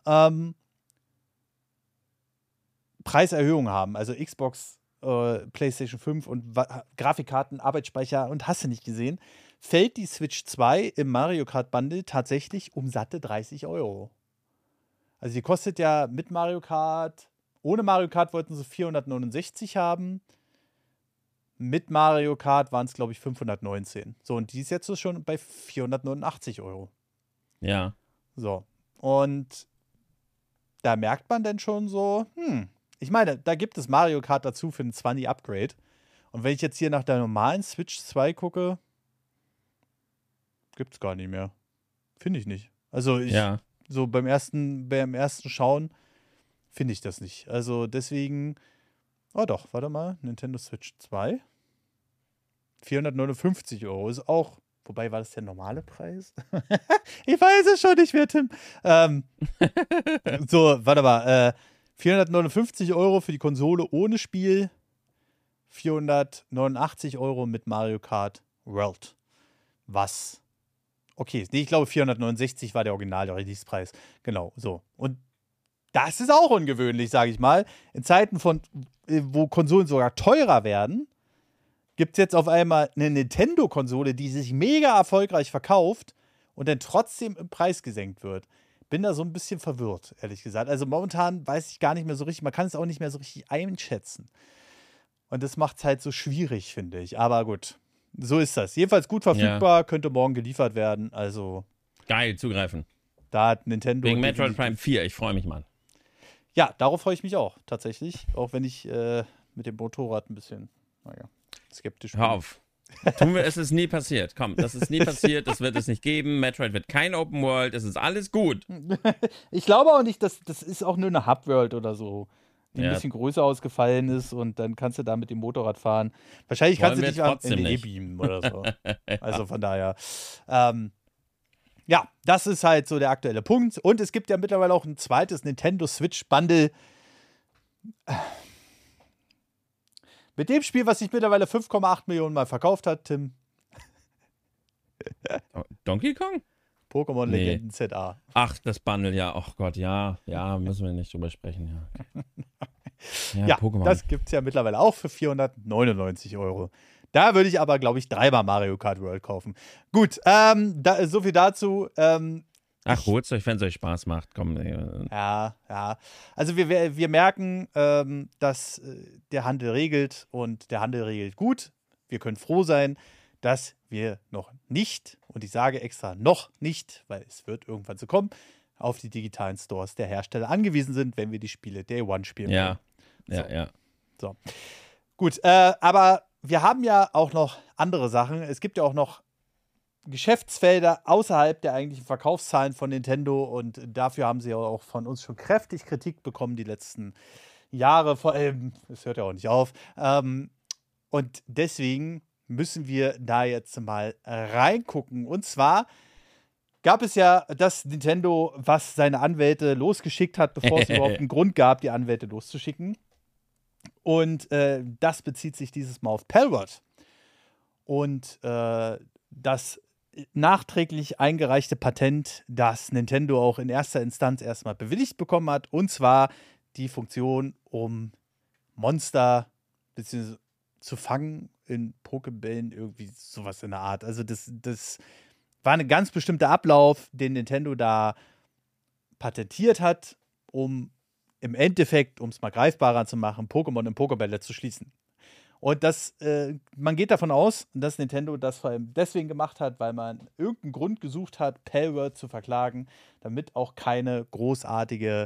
Preiserhöhungen haben. Also Xbox, PlayStation 5 und Grafikkarten, Arbeitsspeicher und hast du nicht gesehen, fällt die Switch 2 im Mario Kart Bundle tatsächlich um satte 30 €. Also die kostet ja mit Mario Kart, ohne Mario Kart wollten sie 469 haben. Mit Mario Kart waren es, glaube ich, 519. So, und die ist jetzt schon bei 489 €. Ja. So, und da merkt man dann schon so, ich meine, da gibt es Mario Kart dazu für ein 20 Upgrade. Und wenn ich jetzt hier nach der normalen Switch 2 gucke, gibt's gar nicht mehr. Finde ich nicht. Also so beim ersten Schauen finde ich das nicht. Also deswegen, oh doch, warte mal, Nintendo Switch 2. 459 € ist auch, wobei war das der normale Preis? Ich weiß es schon nicht mehr, Tim. So, warte mal, 459 € für die Konsole ohne Spiel, 489 € mit Mario Kart World. Was? Okay, nee, ich glaube 469 war der Original-Release-Preis. Genau, so. Und das ist auch ungewöhnlich, sage ich mal. In Zeiten wo Konsolen sogar teurer werden, gibt es jetzt auf einmal eine Nintendo-Konsole, die sich mega erfolgreich verkauft und dann trotzdem im Preis gesenkt wird. Bin da so ein bisschen verwirrt, ehrlich gesagt. Also momentan weiß ich gar nicht mehr so richtig, man kann es auch nicht mehr so richtig einschätzen. Und das macht es halt so schwierig, finde ich. Aber gut, so ist das. Jedenfalls gut verfügbar, könnte morgen geliefert werden. Also geil, zugreifen. Da hat Nintendo... Wegen Metroid Prime 4, ich freue mich mal. Ja, darauf freue ich mich auch, tatsächlich. Auch wenn ich mit dem Motorrad ein bisschen, skeptisch bin. Hör auf. Es ist nie passiert. Komm, das ist nie passiert, das wird es nicht geben. Metroid wird kein Open World, es ist alles gut. Ich glaube auch nicht, dass das ist auch nur eine Hub-World oder so, die ein bisschen größer ausgefallen ist und dann kannst du da mit dem Motorrad fahren. Wahrscheinlich kannst du dich in den beamen oder so. Also von daher. Ja, das ist halt so der aktuelle Punkt. Und es gibt ja mittlerweile auch ein zweites Nintendo Switch Bundle. Mit dem Spiel, was sich mittlerweile 5,8 Millionen Mal verkauft hat, Tim. Donkey Kong? Pokémon Legenden ZA. Ach, das Bundle, ja. Ach Gott, ja. Ja, müssen wir nicht drüber sprechen, ja. Ja, Pokémon. Das gibt es ja mittlerweile auch für 499 €. Da würde ich aber, glaube ich, 3-mal Mario Kart World kaufen. Gut, so viel dazu. Ach, holt's euch, wenn es euch Spaß macht. Komm. Ja. Also wir merken, dass der Handel regelt und der Handel regelt gut. Wir können froh sein, dass wir noch nicht, und ich sage extra noch nicht, weil es wird irgendwann so kommen, auf die digitalen Stores der Hersteller angewiesen sind, wenn wir die Spiele Day One spielen wollen. Ja. So. Gut, aber wir haben ja auch noch andere Sachen. Es gibt ja auch noch Geschäftsfelder außerhalb der eigentlichen Verkaufszahlen von Nintendo und dafür haben sie auch von uns schon kräftig Kritik bekommen die letzten Jahre, vor allem, es hört ja auch nicht auf. Und deswegen müssen wir da jetzt mal reingucken. Und zwar gab es ja das Nintendo, was seine Anwälte losgeschickt hat, bevor es überhaupt einen Grund gab, die Anwälte loszuschicken. Und das bezieht sich dieses Mal auf Palworld. Und das nachträglich eingereichte Patent, das Nintendo auch in erster Instanz erstmal bewilligt bekommen hat, und zwar die Funktion, um Monster beziehungsweise zu fangen in Pokébällen, irgendwie sowas in der Art. Also das war ein ganz bestimmter Ablauf, den Nintendo da patentiert hat, um im Endeffekt, um es mal greifbarer zu machen, Pokémon in Pokébälle zu schließen. Und man geht davon aus, dass Nintendo das vor allem deswegen gemacht hat, weil man irgendeinen Grund gesucht hat, Palworld zu verklagen, damit auch keine großartige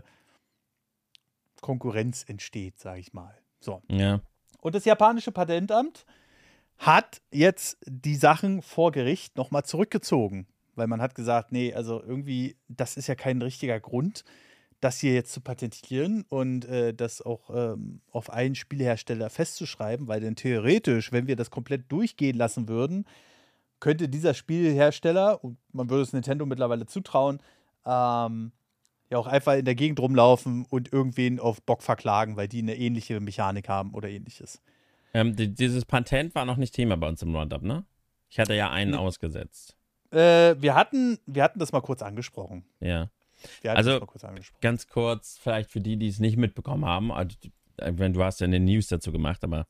Konkurrenz entsteht, sage ich mal. So. Ja. Und das japanische Patentamt hat jetzt die Sachen vor Gericht nochmal zurückgezogen, weil man hat gesagt, nee, also irgendwie, das ist ja kein richtiger Grund, das hier jetzt zu patentieren und das auch auf einen Spielehersteller festzuschreiben, weil denn theoretisch, wenn wir das komplett durchgehen lassen würden, könnte dieser Spielhersteller, und man würde es Nintendo mittlerweile zutrauen, ja auch einfach in der Gegend rumlaufen und irgendwen auf Bock verklagen, weil die eine ähnliche Mechanik haben oder ähnliches. Dieses Patent war noch nicht Thema bei uns im Roundup, ne? Ich hatte ja einen ausgesetzt. Wir hatten das mal kurz angesprochen. Ja. Also, ganz kurz, vielleicht für die es nicht mitbekommen haben, also, du hast ja eine News dazu gemacht, aber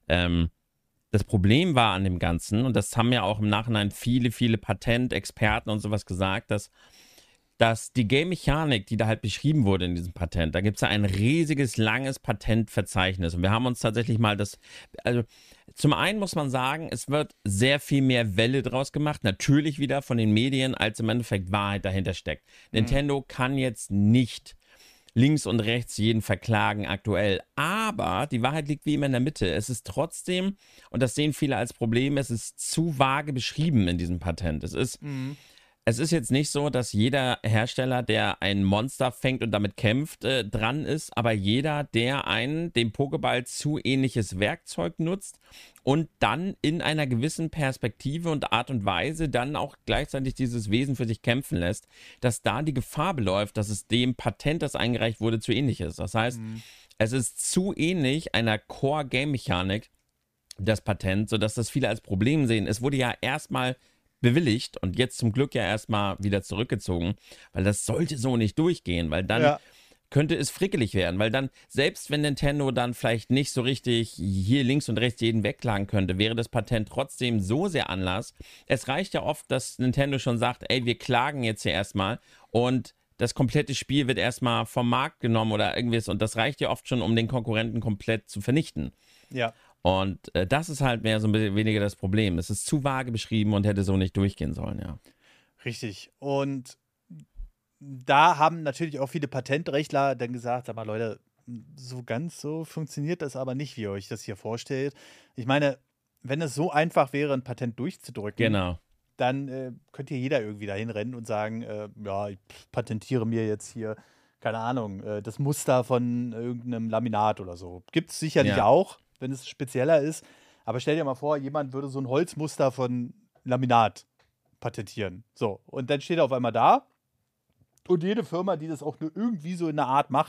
das Problem war an dem Ganzen, und das haben ja auch im Nachhinein viele, viele Patentexperten und sowas gesagt, dass die Game-Mechanik, die da halt beschrieben wurde in diesem Patent, da gibt es ja ein riesiges, langes Patentverzeichnis. Und wir haben uns tatsächlich mal also zum einen muss man sagen, es wird sehr viel mehr Welle draus gemacht, natürlich wieder von den Medien, als im Endeffekt Wahrheit dahinter steckt. Nintendo kann jetzt nicht links und rechts jeden verklagen aktuell, aber die Wahrheit liegt wie immer in der Mitte. Es ist trotzdem, und das sehen viele als Problem, es ist zu vage beschrieben in diesem Patent. Es ist jetzt nicht so, dass jeder Hersteller, der ein Monster fängt und damit kämpft, dran ist, aber jeder, der dem Pokéball zu ähnliches Werkzeug nutzt und dann in einer gewissen Perspektive und Art und Weise dann auch gleichzeitig dieses Wesen für sich kämpfen lässt, dass da die Gefahr beläuft, dass es dem Patent, das eingereicht wurde, zu ähnlich ist. Das heißt, es ist zu ähnlich einer Core-Game-Mechanik, das Patent, sodass das viele als Problem sehen. Es wurde ja erstmal bewilligt und jetzt zum Glück ja erstmal wieder zurückgezogen, weil das sollte so nicht durchgehen, weil dann könnte es frickelig werden, weil dann, selbst wenn Nintendo dann vielleicht nicht so richtig hier links und rechts jeden wegklagen könnte, wäre das Patent trotzdem so sehr Anlass. Es reicht ja oft, dass Nintendo schon sagt, ey, wir klagen jetzt hier erstmal und das komplette Spiel wird erstmal vom Markt genommen oder irgendwas, und das reicht ja oft schon, um den Konkurrenten komplett zu vernichten. Ja. Und das ist halt mehr so ein bisschen weniger das Problem. Es ist zu vage beschrieben und hätte so nicht durchgehen sollen, ja. Richtig. Und da haben natürlich auch viele Patentrechtler dann gesagt, sag mal Leute, so ganz so funktioniert das aber nicht, wie ihr euch das hier vorstellt. Ich meine, wenn es so einfach wäre, ein Patent durchzudrücken, Genau. dann könnte hier jeder irgendwie dahin rennen und sagen, ja, ich patentiere mir jetzt hier, keine Ahnung, das Muster von irgendeinem Laminat oder so. Gibt es sicherlich auch, wenn es spezieller ist. Aber stell dir mal vor, jemand würde so ein Holzmuster von Laminat patentieren. So, und dann steht er auf einmal da und jede Firma, die das auch nur irgendwie so in der Art macht,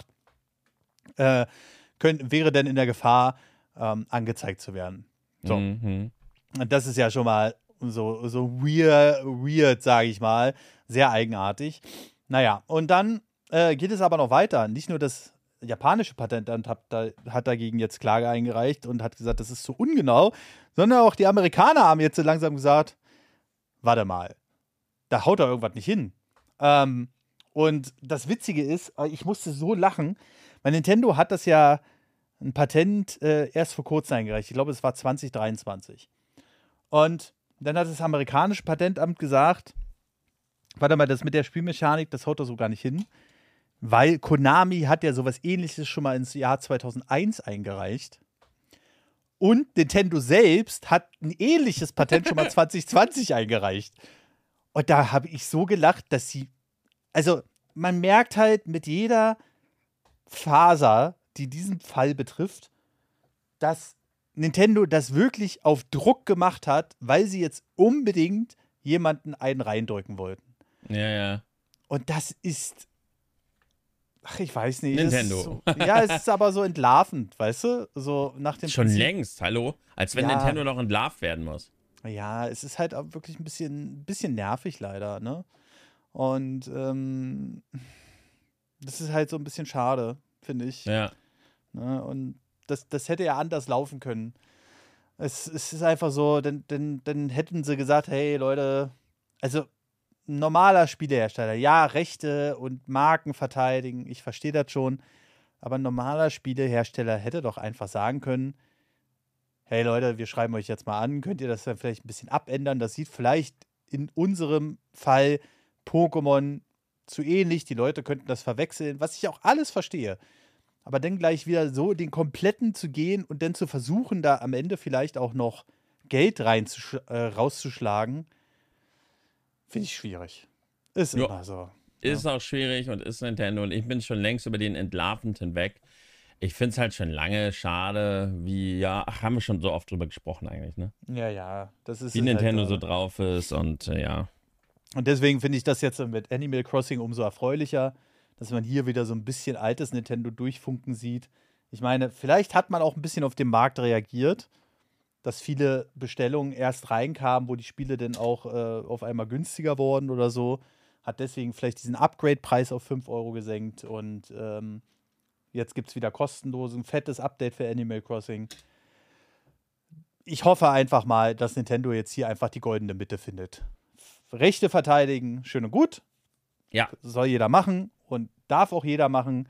wäre dann in der Gefahr, angezeigt zu werden. So. Und das ist ja schon mal so weird, sage ich mal. Sehr eigenartig. Naja, und dann geht es aber noch weiter. Nicht nur das japanische Patentamt hat dagegen jetzt Klage eingereicht und hat gesagt, das ist zu ungenau, sondern auch die Amerikaner haben jetzt so langsam gesagt, warte mal, da haut da irgendwas nicht hin. Und das Witzige ist, ich musste so lachen, weil Nintendo hat das ja ein Patent erst vor kurzem eingereicht. Ich glaube, es war 2023. Und dann hat das amerikanische Patentamt gesagt, warte mal, das mit der Spielmechanik, das haut da so gar nicht hin. Weil Konami hat ja sowas Ähnliches schon mal ins Jahr 2001 eingereicht. Und Nintendo selbst hat ein ähnliches Patent schon mal 2020 eingereicht. Und da habe ich so gelacht, dass also man merkt halt mit jeder Faser, die diesen Fall betrifft, dass Nintendo das wirklich auf Druck gemacht hat, weil sie jetzt unbedingt jemanden einen reindrücken wollten. Ja. Und das ist, ach, ich weiß nicht. Nintendo. Ja, es ist aber so entlarvend, weißt du? So nach dem Schon Prinzip, längst, hallo? Als wenn Nintendo noch entlarvt werden muss. Ja, es ist halt auch wirklich ein bisschen nervig leider, ne? Und das ist halt so ein bisschen schade, finde ich. Ja. Ne? Und das hätte ja anders laufen können. Es ist einfach so, dann hätten sie gesagt, hey Leute, also ein normaler Spielehersteller, ja, Rechte und Marken verteidigen, ich verstehe das schon, aber ein normaler Spielehersteller hätte doch einfach sagen können, hey Leute, wir schreiben euch jetzt mal an, könnt ihr das dann vielleicht ein bisschen abändern? Das sieht vielleicht in unserem Fall Pokémon zu ähnlich, die Leute könnten das verwechseln, was ich auch alles verstehe. Aber dann gleich wieder so den kompletten zu gehen und dann zu versuchen, da am Ende vielleicht auch noch Geld rauszuschlagen, finde ich schwierig. Ist Ja. immer so. Ist auch schwierig und ist Nintendo und ich bin schon längst über den Entlarvend hinweg. Ich finde es halt schon lange schade, haben wir schon so oft drüber gesprochen eigentlich, ne? Ja, das ist Wie es Nintendo halt, so drauf ist und ja. Und deswegen finde ich das jetzt mit Animal Crossing umso erfreulicher, dass man hier wieder so ein bisschen altes Nintendo durchfunken sieht. Ich meine, vielleicht hat man auch ein bisschen auf den Markt reagiert, dass viele Bestellungen erst reinkamen, wo die Spiele dann auch auf einmal günstiger wurden oder so. Hat deswegen vielleicht diesen Upgrade-Preis auf 5 Euro gesenkt und jetzt gibt es wieder kostenlos ein fettes Update für Animal Crossing. Ich hoffe einfach mal, dass Nintendo jetzt hier einfach die goldene Mitte findet. Rechte verteidigen, schön und gut. Ja. Soll jeder machen und darf auch jeder machen.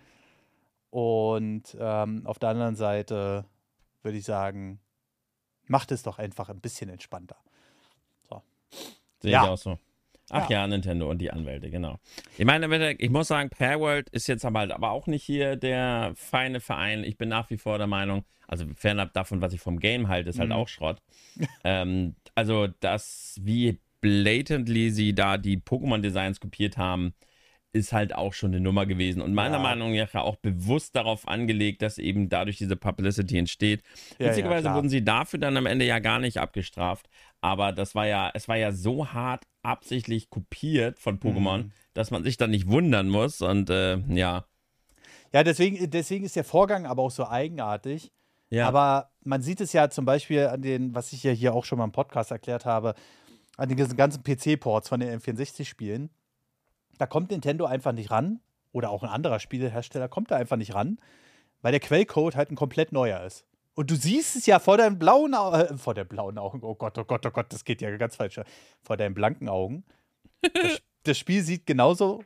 Und auf der anderen Seite würde ich sagen, macht es doch einfach ein bisschen entspannter. So. Sehe ich auch so. Ach ja, Nintendo und die Anwälte, genau. Ich meine, ich muss sagen, Palworld ist jetzt aber auch nicht hier der feine Verein. Ich bin nach wie vor der Meinung, also fernab davon, was ich vom Game halte, ist halt auch Schrott. Also, wie blatantly sie da die Pokémon-Designs kopiert haben, ist halt auch schon eine Nummer gewesen. Und meiner Meinung nach auch bewusst darauf angelegt, dass eben dadurch diese Publicity entsteht. Witzigerweise wurden sie dafür dann am Ende ja gar nicht abgestraft. Aber es war ja so hart absichtlich kopiert von Pokémon, dass man sich dann nicht wundern muss. Und ja. Ja, deswegen ist der Vorgang aber auch so eigenartig. Ja. Aber man sieht es ja zum Beispiel an den, was ich ja hier auch schon mal im Podcast erklärt habe, an den ganzen PC-Ports von den N64-Spielen. Da kommt Nintendo einfach nicht ran. Oder auch ein anderer Spielehersteller kommt da einfach nicht ran, weil der Quellcode halt ein komplett neuer ist. Und du siehst es ja vor deinen blauen Augen, oh Gott, das geht ja ganz falsch. Vor deinen blanken Augen. Das Spiel sieht genauso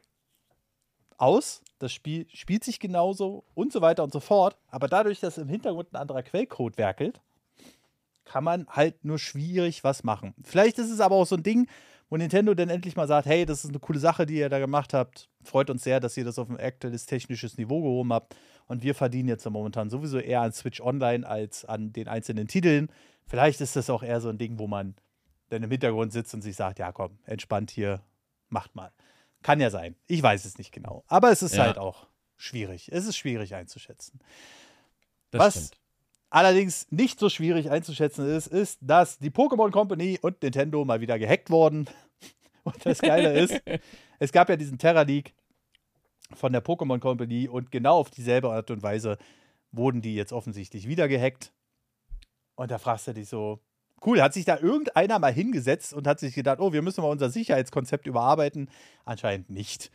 aus, das Spiel spielt sich genauso und so weiter und so fort. Aber dadurch, dass im Hintergrund ein anderer Quellcode werkelt, kann man halt nur schwierig was machen. Vielleicht ist es aber auch so ein Ding, wo Nintendo dann endlich mal sagt, hey, das ist eine coole Sache, die ihr da gemacht habt. Freut uns sehr, dass ihr das auf ein aktuelles technisches Niveau gehoben habt. Und wir verdienen jetzt momentan sowieso eher an Switch Online als an den einzelnen Titeln. Vielleicht ist das auch eher so ein Ding, wo man dann im Hintergrund sitzt und sich sagt, ja komm, entspannt hier, macht mal. Kann ja sein. Ich weiß es nicht genau. Aber es ist halt auch schwierig. Es ist schwierig einzuschätzen. Das stimmt. Allerdings nicht so schwierig einzuschätzen ist, dass die Pokémon Company und Nintendo mal wieder gehackt wurden. Und das Geile ist, es gab ja diesen Terra Leak von der Pokémon Company und genau auf dieselbe Art und Weise wurden die jetzt offensichtlich wieder gehackt. Und da fragst du dich so, cool, hat sich da irgendeiner mal hingesetzt und hat sich gedacht, oh, wir müssen mal unser Sicherheitskonzept überarbeiten? Anscheinend nicht.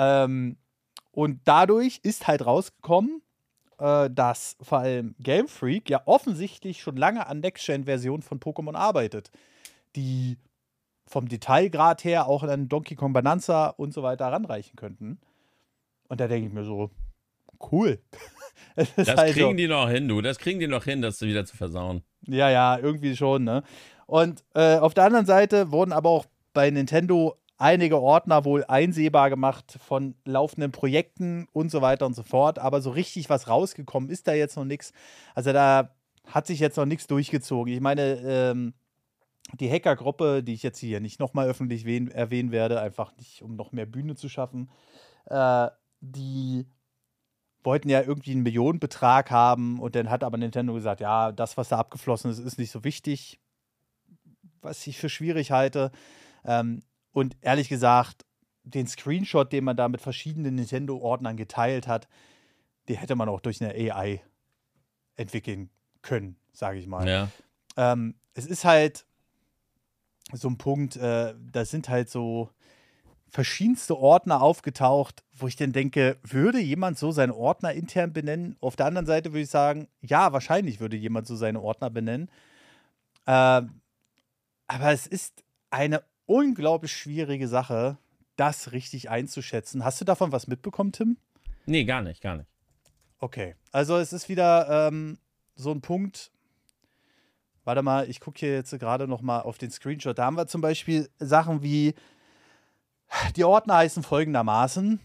Und dadurch ist halt rausgekommen, dass vor allem Game Freak ja offensichtlich schon lange an Next-Gen-Versionen von Pokémon arbeitet, die vom Detailgrad her auch an Donkey Kong Bonanza und so weiter ranreichen könnten. Und da denke ich mir so, cool. Das halt kriegen die noch hin, das kriegen die noch hin, das wieder zu versauen. Ja, irgendwie schon, ne? Und auf der anderen Seite wurden aber auch bei Nintendo einige Ordner wohl einsehbar gemacht von laufenden Projekten und so weiter und so fort. Aber so richtig was rausgekommen ist da jetzt noch nichts. Also da hat sich jetzt noch nichts durchgezogen. Ich meine, die Hackergruppe, die ich jetzt hier nicht nochmal öffentlich erwähnen werde, einfach nicht, um noch mehr Bühne zu schaffen, die wollten ja irgendwie einen Millionenbetrag haben und dann hat aber Nintendo gesagt, ja, das, was da abgeflossen ist, ist nicht so wichtig, was ich für schwierig halte. Und ehrlich gesagt, den Screenshot, den man da mit verschiedenen Nintendo-Ordnern geteilt hat, den hätte man auch durch eine AI entwickeln können, sage ich mal. Ja. Es ist halt so ein Punkt, da sind halt so verschiedenste Ordner aufgetaucht, wo ich dann denke, würde jemand so seine Ordner intern benennen? Auf der anderen Seite würde ich sagen, ja, wahrscheinlich würde jemand so seine Ordner benennen. Aber es ist eine unglaublich schwierige Sache, das richtig einzuschätzen. Hast du davon was mitbekommen, Tim? Nee, gar nicht, gar nicht. Okay, also es ist wieder so ein Punkt. Warte mal, ich gucke hier jetzt gerade noch mal auf den Screenshot. Da haben wir zum Beispiel Sachen wie, die Ordner heißen folgendermaßen: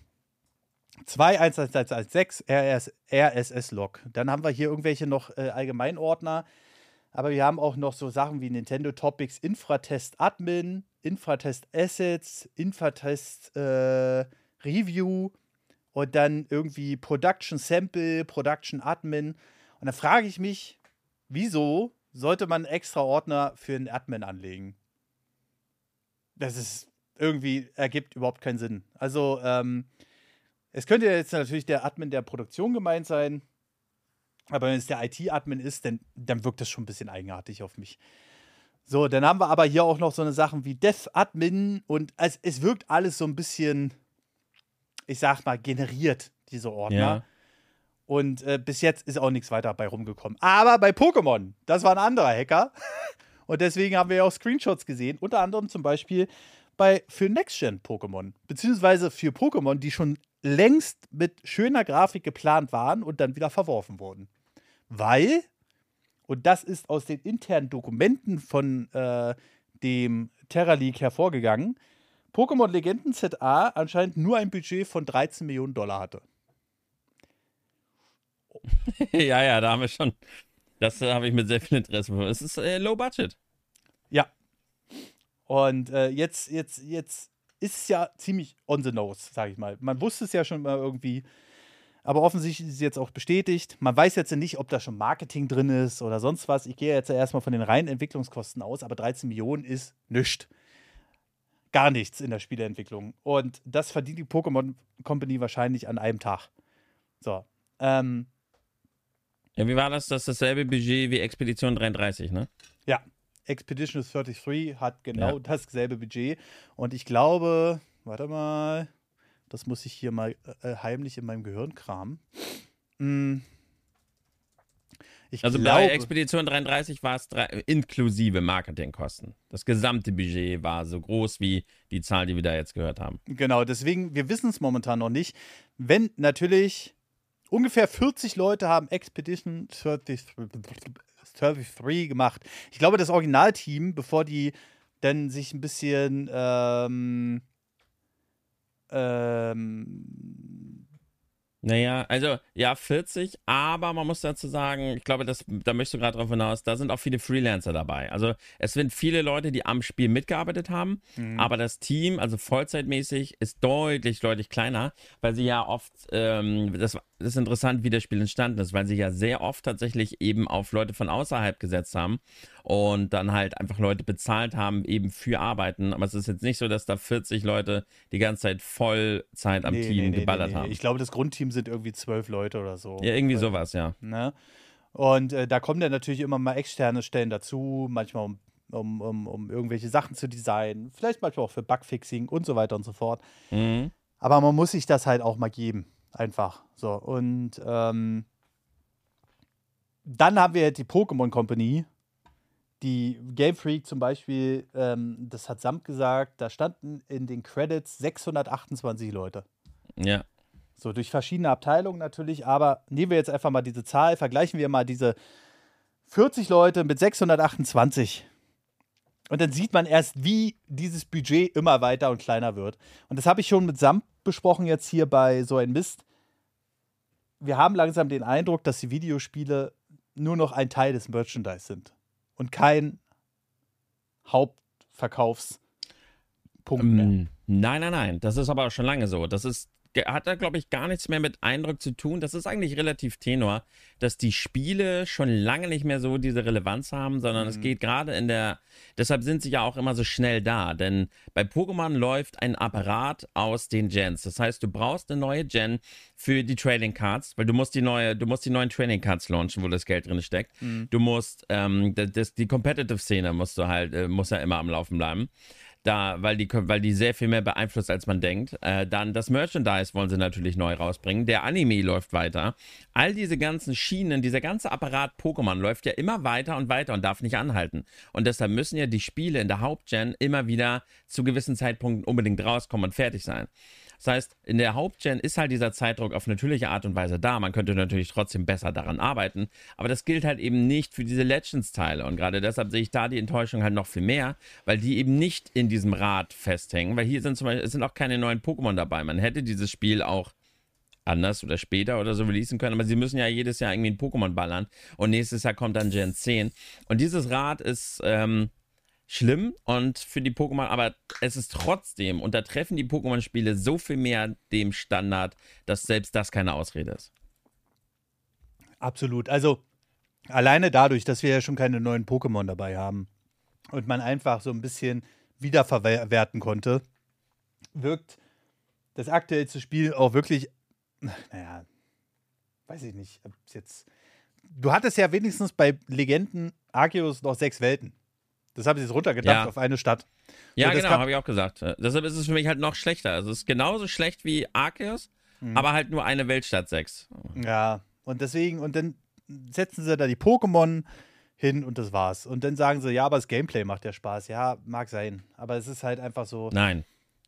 2.1.1.1.6 RSS-Log. Dann haben wir hier irgendwelche noch Allgemeinordner. Aber wir haben auch noch so Sachen wie Nintendo Topics, Infratest Admin, Infratest Assets, Infratest Review und dann irgendwie Production Sample, Production Admin. Und da frage ich mich, wieso sollte man einen extra Ordner für einen Admin anlegen? Das ist irgendwie, ergibt überhaupt keinen Sinn. Also, es könnte jetzt natürlich der Admin der Produktion gemeint sein. Aber wenn es der IT-Admin ist, dann wirkt das schon ein bisschen eigenartig auf mich. So, dann haben wir aber hier auch noch so eine Sachen wie Dev-Admin und es wirkt alles so ein bisschen, ich sag mal, generiert, diese Ordner. Ja. Und bis jetzt ist auch nichts weiter bei rumgekommen. Aber bei Pokémon, das war ein anderer Hacker. Und deswegen haben wir ja auch Screenshots gesehen. Unter anderem zum Beispiel für Next-Gen-Pokémon. Beziehungsweise für Pokémon, die schon längst mit schöner Grafik geplant waren und dann wieder verworfen wurden. Weil, und das ist aus den internen Dokumenten von dem Terra League hervorgegangen, Pokémon Legenden ZA anscheinend nur ein Budget von 13 Millionen Dollar hatte. Ja, da haben wir schon. Das habe ich mit sehr viel Interesse verfolgt. Es ist low budget. Ja. Und jetzt ist es ja ziemlich on the nose, sage ich mal. Man wusste es ja schon mal irgendwie. Aber offensichtlich ist es jetzt auch bestätigt. Man weiß jetzt nicht, ob da schon Marketing drin ist oder sonst was. Ich gehe jetzt erstmal von den reinen Entwicklungskosten aus, aber 13 Millionen ist nichts. Gar nichts in der Spieleentwicklung. Und das verdient die Pokémon Company wahrscheinlich an einem Tag. So. Ja, wie war das? Das ist dasselbe Budget wie Expedition 33, ne? Ja. Expedition 33 hat genau dasselbe Budget. Und ich glaube, warte mal. Das muss ich hier mal heimlich in meinem Gehirn kramen. Bei Expedition 33 war es inklusive Marketingkosten. Das gesamte Budget war so groß wie die Zahl, die wir da jetzt gehört haben. Genau, deswegen, wir wissen es momentan noch nicht. Wenn natürlich ungefähr 40 Leute haben Expedition 33 gemacht. Ich glaube, das Originalteam, bevor die dann sich ein bisschen naja, also ja, 40, aber man muss dazu sagen, ich glaube, da möchtest du gerade drauf hinaus, da sind auch viele Freelancer dabei. Also es sind viele Leute, die am Spiel mitgearbeitet haben, aber das Team, also vollzeitmäßig, ist deutlich, deutlich kleiner, weil sie ja oft, das ist interessant, wie das Spiel entstanden ist, weil sie ja sehr oft tatsächlich eben auf Leute von außerhalb gesetzt haben und dann halt einfach Leute bezahlt haben eben für Arbeiten. Aber es ist jetzt nicht so, dass da 40 Leute die ganze Zeit Vollzeit am Team geballert haben. Ich glaube, das Grundteam sind irgendwie 12 Leute oder so. Ja, irgendwie sowas, ja. Ne? Und da kommen dann natürlich immer mal externe Stellen dazu, manchmal um irgendwelche Sachen zu designen, vielleicht manchmal auch für Bugfixing und so weiter und so fort. Mhm. Aber man muss sich das halt auch mal geben. Einfach. So. Und dann haben wir die Pokémon Company, die Game Freak zum Beispiel, das hat Samt gesagt, da standen in den Credits 628 Leute. Ja. So, durch verschiedene Abteilungen natürlich, aber nehmen wir jetzt einfach mal diese Zahl, vergleichen wir mal diese 40 Leute mit 628. Und dann sieht man erst, wie dieses Budget immer weiter und kleiner wird. Und das habe ich schon mit Samt besprochen jetzt hier bei So ein Mist. Wir haben langsam den Eindruck, dass die Videospiele nur noch ein Teil des Merchandise sind und kein Hauptverkaufspunkt mehr. Nein. Das ist aber schon lange so. Das ist hat da, glaube ich, gar nichts mehr mit Eindruck zu tun. Das ist eigentlich relativ tenor, dass die Spiele schon lange nicht mehr so diese Relevanz haben, sondern es geht gerade deshalb sind sie ja auch immer so schnell da, denn bei Pokémon läuft ein Apparat aus den Gens. Das heißt, du brauchst eine neue Gen für die Trading Cards, weil du musst die neuen Trading Cards launchen, wo das Geld drin steckt. Du musst, die Competitive-Szene muss ja immer am Laufen bleiben. Weil die sehr viel mehr beeinflusst, als man denkt. Dann das Merchandise wollen sie natürlich neu rausbringen. Der Anime läuft weiter. All diese ganzen Schienen, dieser ganze Apparat Pokémon läuft ja immer weiter und weiter und darf nicht anhalten. Und deshalb müssen ja die Spiele in der Hauptgen immer wieder zu gewissen Zeitpunkten unbedingt rauskommen und fertig sein. Das heißt, in der Hauptgen ist halt dieser Zeitdruck auf natürliche Art und Weise da. Man könnte natürlich trotzdem besser daran arbeiten, aber das gilt halt eben nicht für diese Legends-Teile. Und gerade deshalb sehe ich da die Enttäuschung halt noch viel mehr, weil die eben nicht in diesem Rad festhängen. Weil hier sind zum Beispiel, es sind auch keine neuen Pokémon dabei. Man hätte dieses Spiel auch anders oder später oder so releasen können, aber sie müssen ja jedes Jahr irgendwie ein Pokémon ballern. Und nächstes Jahr kommt dann Gen 10. Und dieses Rad ist schlimm und für die Pokémon, aber es ist trotzdem, und da treffen die Pokémon-Spiele so viel mehr dem Standard, dass selbst das keine Ausrede ist. Absolut. Also alleine dadurch, dass wir ja schon keine neuen Pokémon dabei haben und man einfach so ein bisschen wiederverwerten konnte, wirkt das aktuellste Spiel auch wirklich, naja, weiß ich nicht, du hattest ja wenigstens bei Legenden Arceus noch 6 Welten. Das habe ich jetzt runtergedacht auf eine Stadt. Ja, genau, habe ich auch gesagt. Deshalb ist es für mich halt noch schlechter. Also es ist genauso schlecht wie Arceus, aber halt nur eine Welt statt 6. Ja, und deswegen, und dann setzen sie da die Pokémon hin und das war's. Und dann sagen sie, ja, aber das Gameplay macht ja Spaß. Ja, mag sein. Aber es ist halt einfach so. Nein.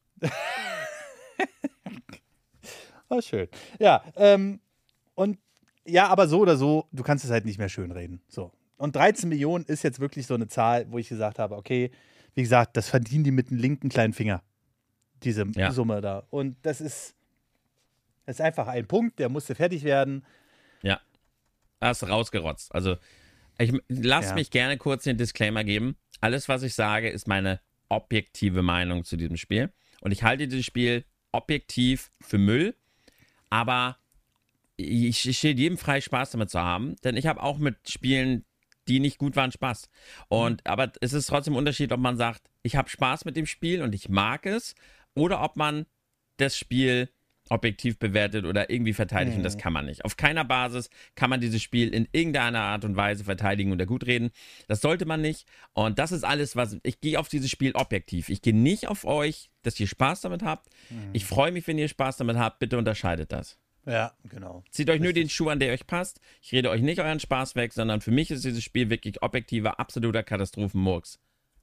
Oh, schön. Ja, und ja, aber so oder so, du kannst es halt nicht mehr schönreden. So. Und 13 Millionen ist jetzt wirklich so eine Zahl, wo ich gesagt habe, okay, wie gesagt, das verdienen die mit dem linken kleinen Finger. Diese Summe da. Und das ist einfach ein Punkt, der musste fertig werden. Ja. Hast rausgerotzt. Also, lass mich gerne kurz den Disclaimer geben. Alles, was ich sage, ist meine objektive Meinung zu diesem Spiel. Und ich halte dieses Spiel objektiv für Müll, aber ich stehe jedem frei, Spaß damit zu haben, denn ich habe auch mit Spielen, die nicht gut waren, Spaß. Aber es ist trotzdem ein Unterschied, ob man sagt, ich habe Spaß mit dem Spiel und ich mag es, oder ob man das Spiel objektiv bewertet oder irgendwie verteidigt, und das kann man nicht. Auf keiner Basis kann man dieses Spiel in irgendeiner Art und Weise verteidigen oder gut reden. Das sollte man nicht. Und das ist alles, ich gehe auf dieses Spiel objektiv. Ich gehe nicht auf euch, dass ihr Spaß damit habt. Ich freue mich, wenn ihr Spaß damit habt. Bitte unterscheidet das. Ja, genau. Zieht euch nur den Schuh an, der euch passt. Ich rede euch nicht euren Spaß weg, sondern für mich ist dieses Spiel wirklich objektiver, absoluter Katastrophenmurks.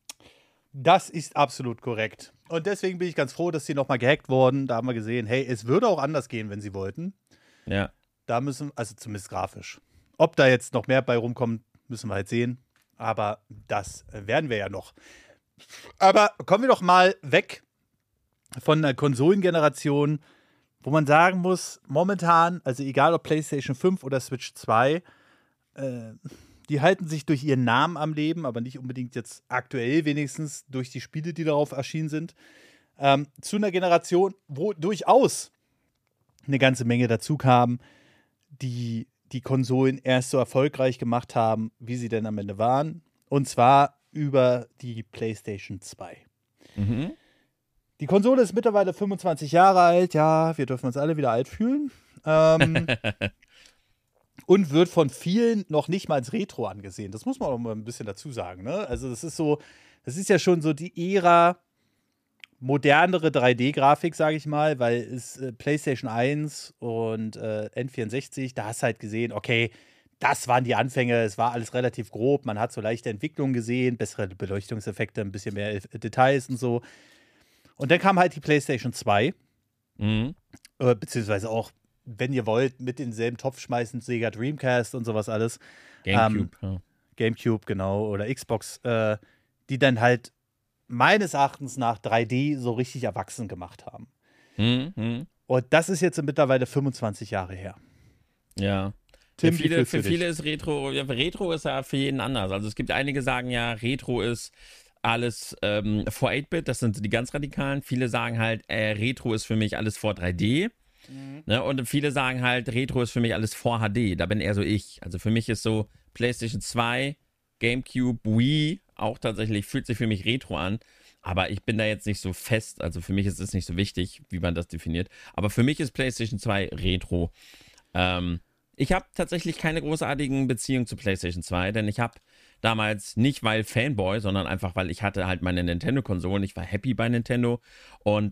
Das ist absolut korrekt. Und deswegen bin ich ganz froh, dass sie nochmal gehackt wurden. Da haben wir gesehen, hey, es würde auch anders gehen, wenn sie wollten. Ja. Da also zumindest grafisch. Ob da jetzt noch mehr bei rumkommt, müssen wir halt sehen. Aber das werden wir ja noch. Aber kommen wir doch mal weg von der Konsolengeneration, wo man sagen muss, momentan, also egal ob PlayStation 5 oder Switch 2, die halten sich durch ihren Namen am Leben, aber nicht unbedingt jetzt aktuell wenigstens durch die Spiele, die darauf erschienen sind, zu einer Generation, wo durchaus eine ganze Menge dazu kam, die Konsolen erst so erfolgreich gemacht haben, wie sie denn am Ende waren. Und zwar über die PlayStation 2. Mhm. Die Konsole ist mittlerweile 25 Jahre alt. Ja, wir dürfen uns alle wieder alt fühlen. Und wird von vielen noch nicht mal als Retro angesehen. Das muss man auch mal ein bisschen dazu sagen. Ne? Also das ist ja schon so die Ära modernere 3D-Grafik, sage ich mal, weil es PlayStation 1 und N64, da hast du halt gesehen, okay, das waren die Anfänge, es war alles relativ grob, man hat so leichte Entwicklungen gesehen, bessere Beleuchtungseffekte, ein bisschen mehr Details und so. Und dann kam halt die PlayStation 2, beziehungsweise auch, wenn ihr wollt, mit denselben Topf schmeißen, Sega Dreamcast und sowas alles. Gamecube. Gamecube, genau, oder Xbox, die dann halt meines Erachtens nach 3D so richtig erwachsen gemacht haben. Und das ist jetzt mittlerweile 25 Jahre her. Ja. Tim, für viele ist Retro, Retro ist ja für jeden anders. Also es gibt einige, sagen ja, Retro ist alles vor 8-Bit, das sind die ganz Radikalen. Viele sagen halt, Retro ist für mich alles vor 3D. Ne? Und viele sagen halt, Retro ist für mich alles vor HD. Da bin eher so ich. Also für mich ist so PlayStation 2, GameCube, Wii auch tatsächlich, fühlt sich für mich Retro an. Aber ich bin da jetzt nicht so fest. Also für mich ist es nicht so wichtig, wie man das definiert. Aber für mich ist PlayStation 2 Retro. Ich habe tatsächlich keine großartigen Beziehungen zu PlayStation 2, denn ich habe damals nicht, weil Fanboy, sondern einfach, weil ich hatte halt meine Nintendo-Konsolen. Ich war happy bei Nintendo und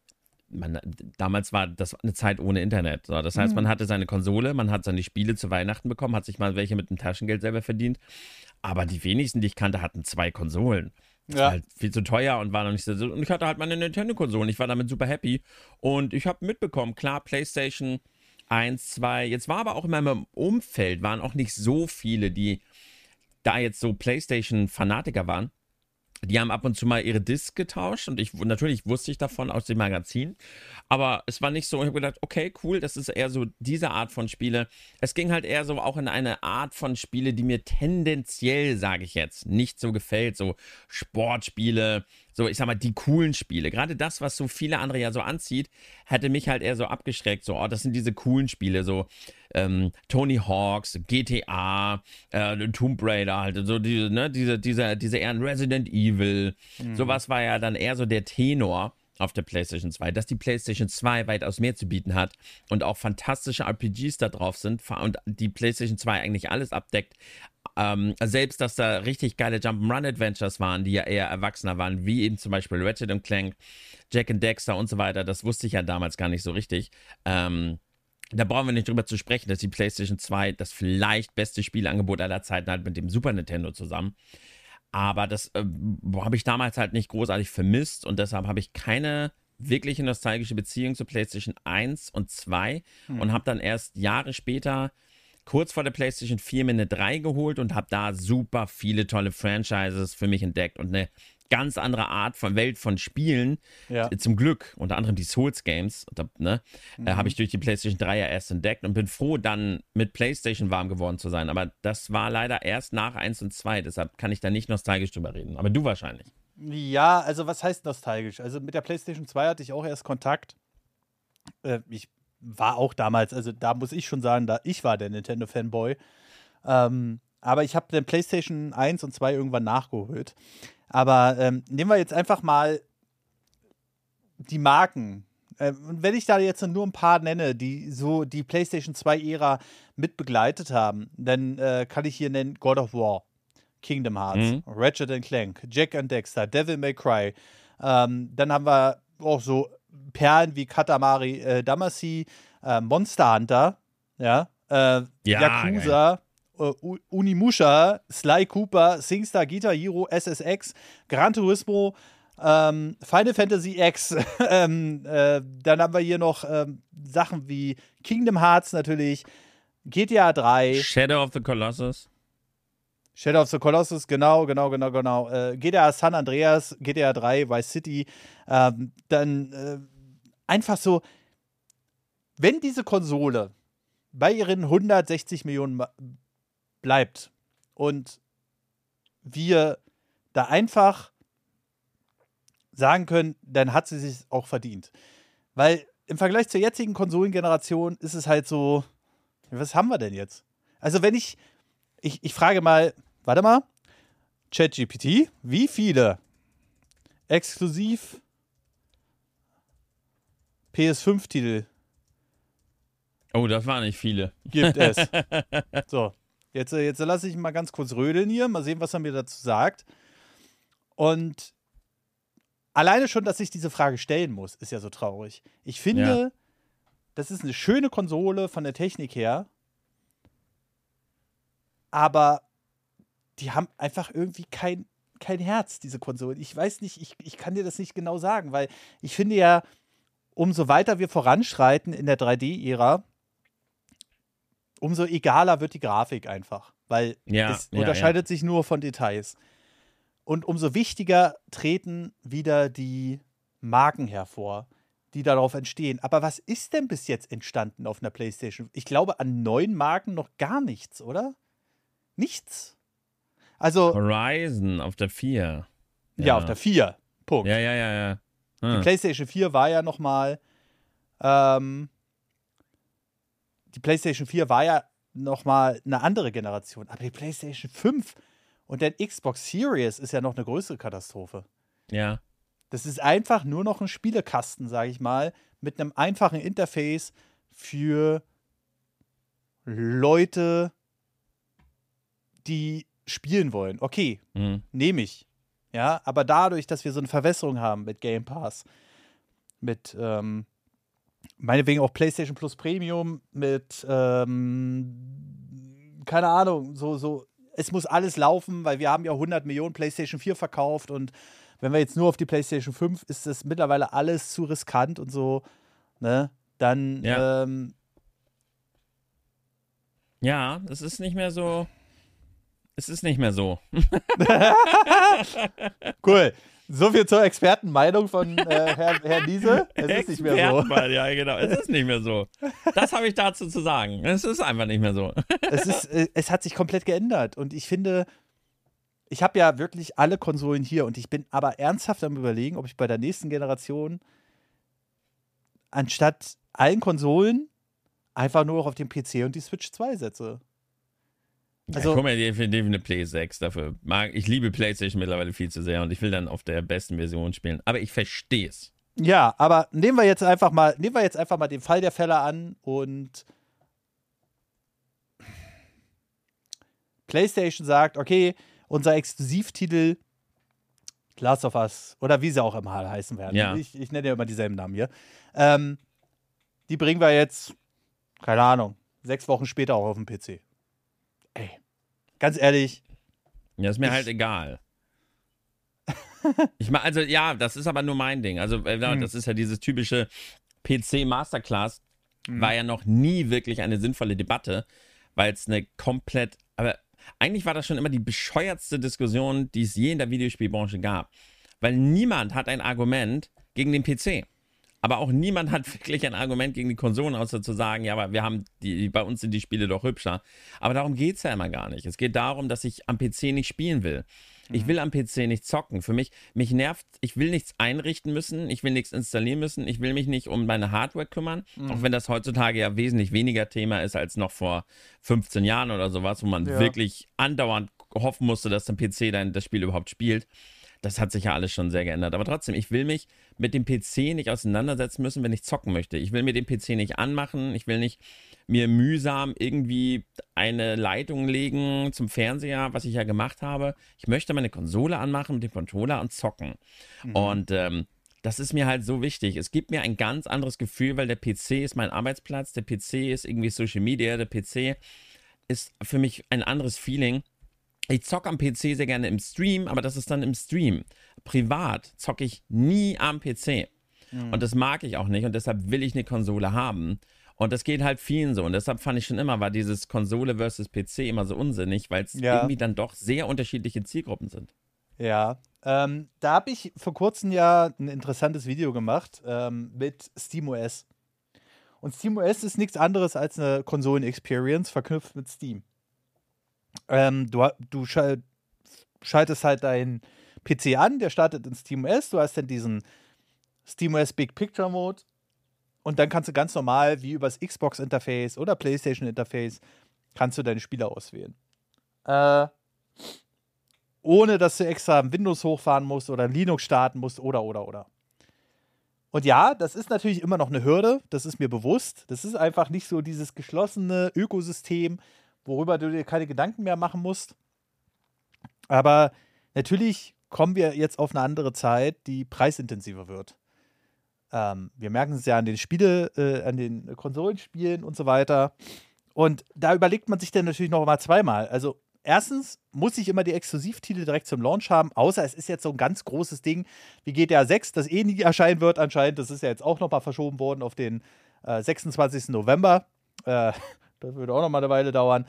damals war das eine Zeit ohne Internet. So, das heißt, man hatte seine Konsole, man hat seine Spiele zu Weihnachten bekommen, hat sich mal welche mit dem Taschengeld selber verdient. Aber die wenigsten, die ich kannte, hatten 2 Konsolen. Das war halt viel zu teuer und war noch nicht so. Und ich hatte halt meine Nintendo-Konsolen. Ich war damit super happy. Und ich habe mitbekommen, klar, PlayStation 1, 2. Jetzt war aber auch in meinem Umfeld, waren auch nicht so viele, die da jetzt so PlayStation-Fanatiker waren. Die haben ab und zu mal ihre Discs getauscht und natürlich wusste ich davon aus dem Magazin, aber es war nicht so, ich habe gedacht, okay, cool, das ist eher so diese Art von Spiele. Es ging halt eher so auch in eine Art von Spiele, die mir tendenziell, sage ich jetzt, nicht so gefällt, so Sportspiele, so ich sag mal, die coolen Spiele. Gerade das, was so viele andere ja so anzieht, hätte mich halt eher so abgeschreckt, so, oh, das sind diese coolen Spiele, so Tony Hawks, GTA, Tomb Raider, halt so diese eher Resident Evil. Sowas war ja dann eher so der Tenor auf der PlayStation 2, dass die PlayStation 2 weitaus mehr zu bieten hat und auch fantastische RPGs da drauf sind und die PlayStation 2 eigentlich alles abdeckt. Selbst, dass da richtig geile Jump'n'Run-Adventures waren, die ja eher erwachsener waren, wie eben zum Beispiel Ratchet Clank, Jack and Dexter und so weiter, das wusste ich ja damals gar nicht so richtig. Da brauchen wir nicht drüber zu sprechen, dass die PlayStation 2 das vielleicht beste Spielangebot aller Zeiten hat mit dem Super Nintendo zusammen. Aber das habe ich damals halt nicht großartig vermisst und deshalb habe ich keine wirkliche nostalgische Beziehung zu PlayStation 1 und 2 und habe dann erst Jahre später, kurz vor der PlayStation 4, mir eine 3 geholt und habe da super viele tolle Franchises für mich entdeckt und eine ganz andere Art von Welt von Spielen, zum Glück, unter anderem die Souls-Games, habe ich durch die PlayStation 3 ja erst entdeckt und bin froh, dann mit PlayStation warm geworden zu sein. Aber das war leider erst nach 1 und 2, deshalb kann ich da nicht nostalgisch drüber reden. Aber du wahrscheinlich. Ja, also was heißt nostalgisch? Also mit der PlayStation 2 hatte ich auch erst Kontakt. Ich war auch damals, also da muss ich schon sagen, ich war der Nintendo-Fanboy. Aber ich habe den PlayStation 1 und 2 irgendwann nachgeholt. Aber nehmen wir jetzt einfach mal die Marken. Und wenn ich da jetzt nur ein paar nenne, die so die PlayStation 2-Ära mit begleitet haben, dann kann ich hier nennen God of War, Kingdom Hearts, Ratchet Clank, Jack and Dexter, Devil May Cry. Dann haben wir auch so Perlen wie Katamari Damacy, Monster Hunter, Yakuza, geil. Unimusha, Sly Cooper, SingStar, Guitar Hero, SSX, Gran Turismo, Final Fantasy X. Dann haben wir hier noch Sachen wie Kingdom Hearts natürlich, GTA 3. Shadow of the Colossus. Shadow of the Colossus, genau. GTA San Andreas, GTA 3, Vice City. Dann einfach so, wenn diese Konsole bei ihren 160 Millionen bleibt und wir da einfach sagen können, dann hat sie sich auch verdient. Weil im Vergleich zur jetzigen Konsolengeneration ist es halt so, was haben wir denn jetzt? Also wenn ich frage mal, warte mal, ChatGPT, wie viele exklusiv PS5-Titel Oh, das waren nicht viele. gibt es? So, jetzt lasse ich ihn mal ganz kurz rödeln hier, mal sehen, was er mir dazu sagt. Und alleine schon, dass ich diese Frage stellen muss, ist ja so traurig. Ich finde, das ist eine schöne Konsole von der Technik her, aber die haben einfach irgendwie kein Herz, diese Konsolen. Ich weiß nicht, ich kann dir das nicht genau sagen, weil ich finde ja, umso weiter wir voranschreiten in der 3D-Ära, umso egaler wird die Grafik einfach, weil es unterscheidet sich nur von Details. Und umso wichtiger treten wieder die Marken hervor, die darauf entstehen. Aber was ist denn bis jetzt entstanden auf einer PlayStation? Ich glaube, an neuen Marken noch gar nichts, oder? Nichts. Also Horizon auf der 4. Ja, auf der 4. Punkt. Ja. Die PlayStation 4 war ja noch mal die PlayStation 4 war ja nochmal eine andere Generation. Aber die PlayStation 5 und der Xbox Series ist ja noch eine größere Katastrophe. Ja. Das ist einfach nur noch ein Spielekasten, sage ich mal, mit einem einfachen Interface für Leute, die spielen wollen. Okay, nehme ich. Ja, aber dadurch, dass wir so eine Verwässerung haben mit Game Pass, mit meinetwegen auch PlayStation Plus Premium, mit keine Ahnung, so, es muss alles laufen, weil wir haben ja 100 Millionen PlayStation 4 verkauft und wenn wir jetzt nur auf die PlayStation 5, ist das mittlerweile alles zu riskant und so, ne? Dann, ja, es ist nicht mehr so. Es ist nicht mehr so. Cool. So viel zur Expertenmeinung von Herrn Liese. Es ist nicht mehr so. Ja, genau. Es ist nicht mehr so. Das habe ich dazu zu sagen. Es ist einfach nicht mehr so. Es hat sich komplett geändert. Und ich finde, ich habe ja wirklich alle Konsolen hier und ich bin aber ernsthaft am Überlegen, ob ich bei der nächsten Generation anstatt allen Konsolen einfach nur noch auf den PC und die Switch 2 setze. Also, guck mal, definitiv eine Play 6 dafür. Ich liebe PlayStation mittlerweile viel zu sehr und ich will dann auf der besten Version spielen. Aber ich verstehe es. Ja, aber nehmen wir jetzt einfach mal den Fall der Fälle an und PlayStation sagt, okay, unser Exklusivtitel Last of Us oder wie sie auch immer heißen werden. Ja. Ich nenne ja immer dieselben Namen hier. Die bringen wir jetzt, keine Ahnung, 6 Wochen später auch auf den PC. Ey, ganz ehrlich. Ja, ist mir halt egal. Also ja, das ist aber nur mein Ding. Also das ist ja dieses typische PC Masterclass, war ja noch nie wirklich eine sinnvolle Debatte, weil es eine komplett, aber eigentlich war das schon immer die bescheuertste Diskussion, die es je in der Videospielbranche gab. Weil niemand hat ein Argument gegen den PC. Aber auch niemand hat wirklich ein Argument gegen die Konsolen, außer zu sagen, ja, aber wir haben bei uns sind die Spiele doch hübscher. Aber darum geht es ja immer gar nicht. Es geht darum, dass ich am PC nicht spielen will. Ich will am PC nicht zocken. Für mich nervt, ich will nichts einrichten müssen, ich will nichts installieren müssen, ich will mich nicht um meine Hardware kümmern, auch wenn das heutzutage ja wesentlich weniger Thema ist als noch vor 15 Jahren oder sowas, wo man wirklich andauernd hoffen musste, dass der PC dann das Spiel überhaupt spielt. Das hat sich ja alles schon sehr geändert. Aber trotzdem, ich will mich mit dem PC nicht auseinandersetzen müssen, wenn ich zocken möchte. Ich will mir den PC nicht anmachen. Ich will nicht mir mühsam irgendwie eine Leitung legen zum Fernseher, was ich ja gemacht habe. Ich möchte meine Konsole anmachen mit dem Controller und zocken. Und das ist mir halt so wichtig. Es gibt mir ein ganz anderes Gefühl, weil der PC ist mein Arbeitsplatz. Der PC ist irgendwie Social Media. Der PC ist für mich ein anderes Feeling. Ich zocke am PC sehr gerne im Stream, aber das ist dann im Stream. Privat zocke ich nie am PC. Und das mag ich auch nicht und deshalb will ich eine Konsole haben. Und das geht halt vielen so. Und deshalb fand ich schon immer, war dieses Konsole versus PC immer so unsinnig, weil es irgendwie dann doch sehr unterschiedliche Zielgruppen sind. Ja, da habe ich vor kurzem ja ein interessantes Video gemacht mit SteamOS. Und SteamOS ist nichts anderes als eine Konsolen-Experience verknüpft mit Steam. Du schaltest halt deinen PC an, der startet in SteamOS, du hast dann diesen SteamOS Big Picture Mode und dann kannst du ganz normal, wie übers Xbox-Interface oder PlayStation-Interface, kannst du deine Spiele auswählen. Ohne, dass du extra Windows hochfahren musst oder Linux starten musst oder. Und ja, das ist natürlich immer noch eine Hürde, das ist mir bewusst. Das ist einfach nicht so dieses geschlossene Ökosystem, worüber du dir keine Gedanken mehr machen musst. Aber natürlich kommen wir jetzt auf eine andere Zeit, die preisintensiver wird. Wir merken es ja an den an den Konsolenspielen und so weiter. Und da überlegt man sich dann natürlich noch mal zweimal. Also erstens muss ich immer die Exklusivtitel direkt zum Launch haben, außer es ist jetzt so ein ganz großes Ding wie GTA 6, das eh nie erscheinen wird anscheinend. Das ist ja jetzt auch noch mal verschoben worden auf den 26. November. Das würde auch noch mal eine Weile dauern.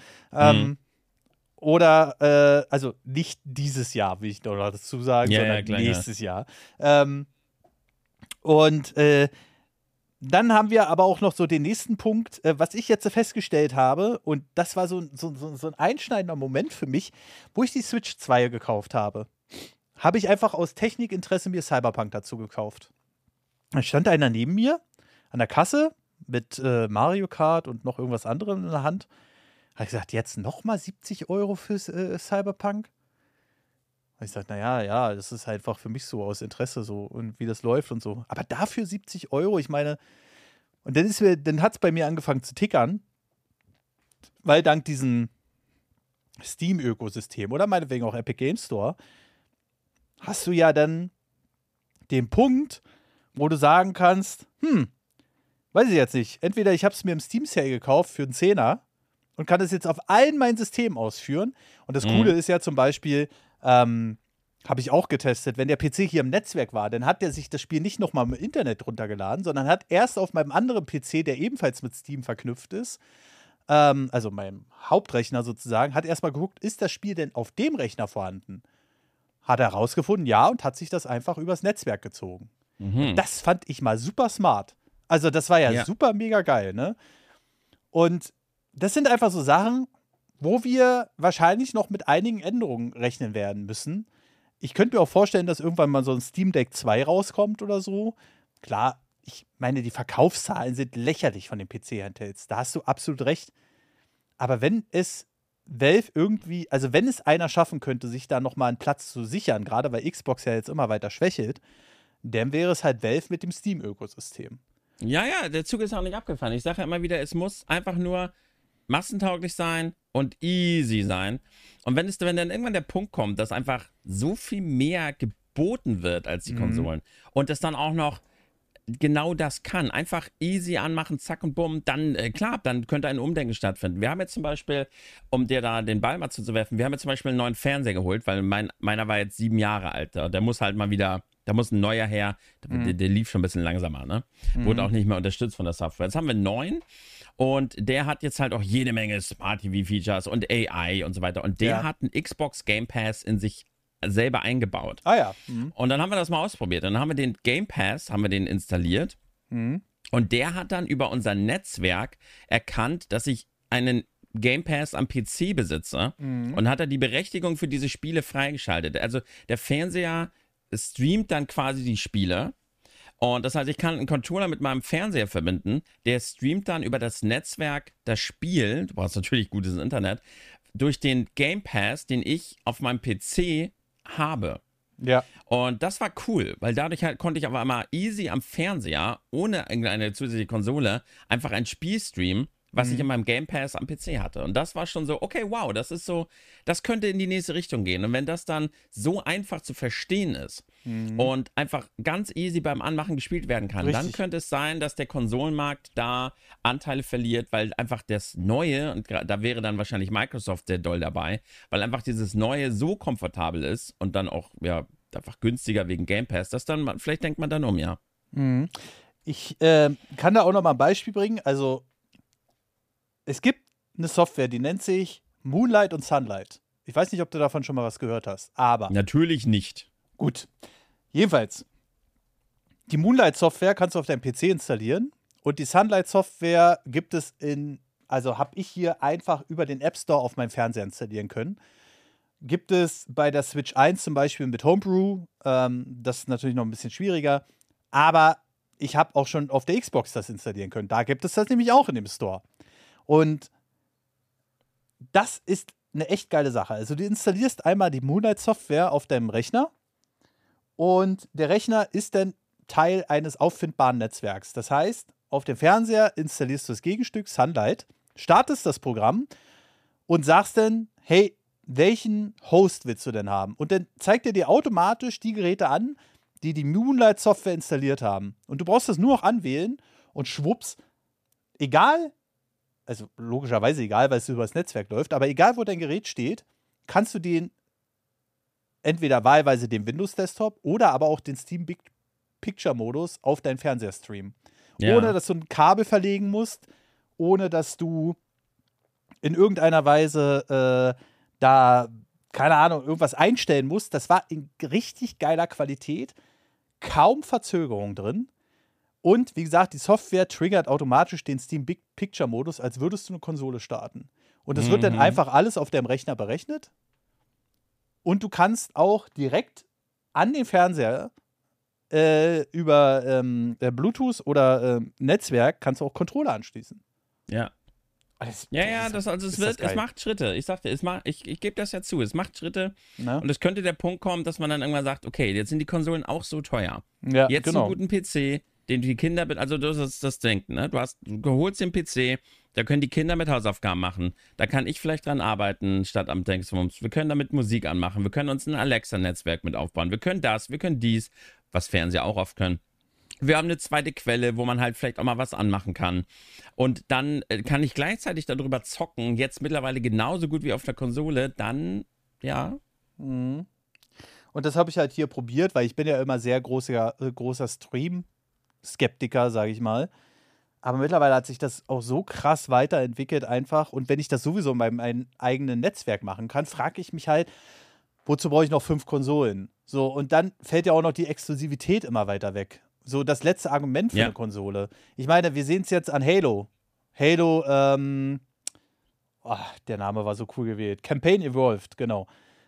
Oder, also nicht dieses Jahr, will ich noch dazu sagen, sondern klar, nächstes Jahr. Und dann haben wir aber auch noch so den nächsten Punkt, was ich jetzt festgestellt habe, und das war so ein einschneidender Moment für mich, wo ich die Switch 2 gekauft habe. Habe ich einfach aus Technikinteresse mir Cyberpunk dazu gekauft. Da stand einer neben mir an der Kasse, mit Mario Kart und noch irgendwas anderem in der Hand. Habe ich gesagt, jetzt nochmal 70 Euro für Cyberpunk? Habe ich gesagt, naja, ja, das ist einfach für mich so aus Interesse so und wie das läuft und so. Aber dafür 70 Euro, ich meine, und dann hat es bei mir angefangen zu tickern, weil dank diesem Steam-Ökosystem oder meinetwegen auch Epic Games Store hast du ja dann den Punkt, wo du sagen kannst, weiß ich jetzt nicht, entweder ich habe es mir im Steam Sale gekauft für einen Zehner und kann das jetzt auf allen meinen Systemen ausführen. Und das Coole ist ja zum Beispiel, habe ich auch getestet, wenn der PC hier im Netzwerk war, dann hat der sich das Spiel nicht nochmal im Internet runtergeladen, sondern hat erst auf meinem anderen PC, der ebenfalls mit Steam verknüpft ist, also meinem Hauptrechner sozusagen, hat erstmal geguckt, ist das Spiel denn auf dem Rechner vorhanden? Hat er rausgefunden, ja, und hat sich das einfach übers Netzwerk gezogen. Das fand ich mal super smart. Also das war ja super mega geil, ne? Und das sind einfach so Sachen, wo wir wahrscheinlich noch mit einigen Änderungen rechnen werden müssen. Ich könnte mir auch vorstellen, dass irgendwann mal so ein Steam Deck 2 rauskommt oder so. Klar, ich meine, die Verkaufszahlen sind lächerlich von den PC-Handhelds. Da hast du absolut recht. Aber wenn es Valve irgendwie, also wenn es einer schaffen könnte, sich da nochmal einen Platz zu sichern, gerade weil Xbox ja jetzt immer weiter schwächelt, dann wäre es halt Valve mit dem Steam-Ökosystem. Ja, der Zug ist auch nicht abgefahren. Ich sage ja immer wieder, es muss einfach nur massentauglich sein und easy sein. Und wenn dann irgendwann der Punkt kommt, dass einfach so viel mehr geboten wird als die Konsolen und das dann auch noch genau das kann, einfach easy anmachen, zack und bumm, dann, klar, dann könnte ein Umdenken stattfinden. Wir haben jetzt zum Beispiel, um dir da den Ball mal zuzuwerfen, wir haben jetzt zum Beispiel einen neuen Fernseher geholt, weil meiner war jetzt 7 Jahre alt. Der muss halt mal wieder, da muss ein neuer her, der lief schon ein bisschen langsamer, ne? Wurde auch nicht mehr unterstützt von der Software. Jetzt haben wir einen neuen und der hat jetzt halt auch jede Menge Smart-TV-Features und AI und so weiter und der hat einen Xbox Game Pass in sich selber eingebaut. Ah ja. Und dann haben wir das mal ausprobiert. Dann haben wir den Game Pass, installiert. Und der hat dann über unser Netzwerk erkannt, dass ich einen Game Pass am PC besitze und hat er die Berechtigung für diese Spiele freigeschaltet. Also der Fernseher streamt dann quasi die Spiele. Und das heißt, ich kann einen Controller mit meinem Fernseher verbinden, der streamt dann über das Netzwerk das Spiel, du brauchst natürlich gutes Internet, durch den Game Pass, den ich auf meinem PC habe. Ja. Und das war cool, weil dadurch halt konnte ich aber einmal easy am Fernseher, ohne irgendeine zusätzliche Konsole, einfach ein Spiel streamen, was ich in meinem Game Pass am PC hatte. Und das war schon so, okay, wow, das ist so, das könnte in die nächste Richtung gehen. Und wenn das dann so einfach zu verstehen ist und einfach ganz easy beim Anmachen gespielt werden kann, dann könnte es sein, dass der Konsolenmarkt da Anteile verliert, weil einfach das Neue, und da wäre dann wahrscheinlich Microsoft sehr doll dabei, weil einfach dieses Neue so komfortabel ist und dann auch, ja, einfach günstiger wegen Game Pass, dass dann, vielleicht denkt man dann um, ja. Ich kann da auch noch mal ein Beispiel bringen. Also es gibt eine Software, die nennt sich Moonlight und Sunlight. Ich weiß nicht, ob du davon schon mal was gehört hast, aber Natürlich nicht. gut. Jedenfalls, die Moonlight-Software kannst du auf deinem PC installieren und die Sunlight-Software gibt es also habe ich hier einfach über den App Store auf meinem Fernseher installieren können. Gibt es bei der Switch 1 zum Beispiel mit Homebrew, das ist natürlich noch ein bisschen schwieriger, aber ich habe auch schon auf der Xbox das installieren können. Da gibt es das nämlich auch in dem Store. Und das ist eine echt geile Sache. Also du installierst einmal die Moonlight-Software auf deinem Rechner und der Rechner ist dann Teil eines auffindbaren Netzwerks. Das heißt, auf dem Fernseher installierst du das Gegenstück Sunlight, startest das Programm und sagst dann, hey, welchen Host willst du denn haben? Und dann zeigt er dir automatisch die Geräte an, die die Moonlight-Software installiert haben. Und du brauchst das nur noch anwählen und schwupps, egal, also logischerweise egal, weil es über das Netzwerk läuft, aber egal, wo dein Gerät steht, kannst du den entweder wahlweise den Windows-Desktop oder aber auch den Steam Big Picture-Modus auf deinen Fernseher streamen. Ja. Ohne, dass du ein Kabel verlegen musst, ohne, dass du in irgendeiner Weise da, keine Ahnung, irgendwas einstellen musst. Das war in richtig geiler Qualität, kaum Verzögerung drin. Und wie gesagt, die Software triggert automatisch den Steam Big Picture Modus, als würdest du eine Konsole starten. Und das wird dann einfach alles auf deinem Rechner berechnet. Und du kannst auch direkt an den Fernseher über Bluetooth oder Netzwerk kannst du auch Controller anschließen. Ja. Es macht Schritte. Ich sagte, ich gebe das ja zu, es macht Schritte. Na? Und es könnte der Punkt kommen, dass man dann irgendwann sagt, okay, jetzt sind die Konsolen auch so teuer. Ja, jetzt genau. einen guten PC, den die Kinder, also das ist das Denken, ne? Du holst den PC, da können die Kinder mit Hausaufgaben machen. Da kann ich vielleicht dran arbeiten, statt am Dingsbums. Wir können damit Musik anmachen, wir können uns ein Alexa-Netzwerk mit aufbauen. Wir können das, wir können dies, was Fernseher auch oft können. Wir haben eine zweite Quelle, wo man halt vielleicht auch mal was anmachen kann. Und dann kann ich gleichzeitig darüber zocken, jetzt mittlerweile genauso gut wie auf der Konsole, dann, ja. Mhm. Und das habe ich halt hier probiert, weil ich bin ja immer sehr großer Stream-Skeptiker, sage ich mal. Aber mittlerweile hat sich das auch so krass weiterentwickelt einfach. Und wenn ich das sowieso in meinem eigenen Netzwerk machen kann, frage ich mich halt, wozu brauche ich noch 5 Konsolen? So, und dann fällt ja auch noch die Exklusivität immer weiter weg. So das letzte Argument für eine Konsole. Ich meine, wir sehen es jetzt an Halo. Halo, der Name war so cool gewählt. Campaign Evolved, genau.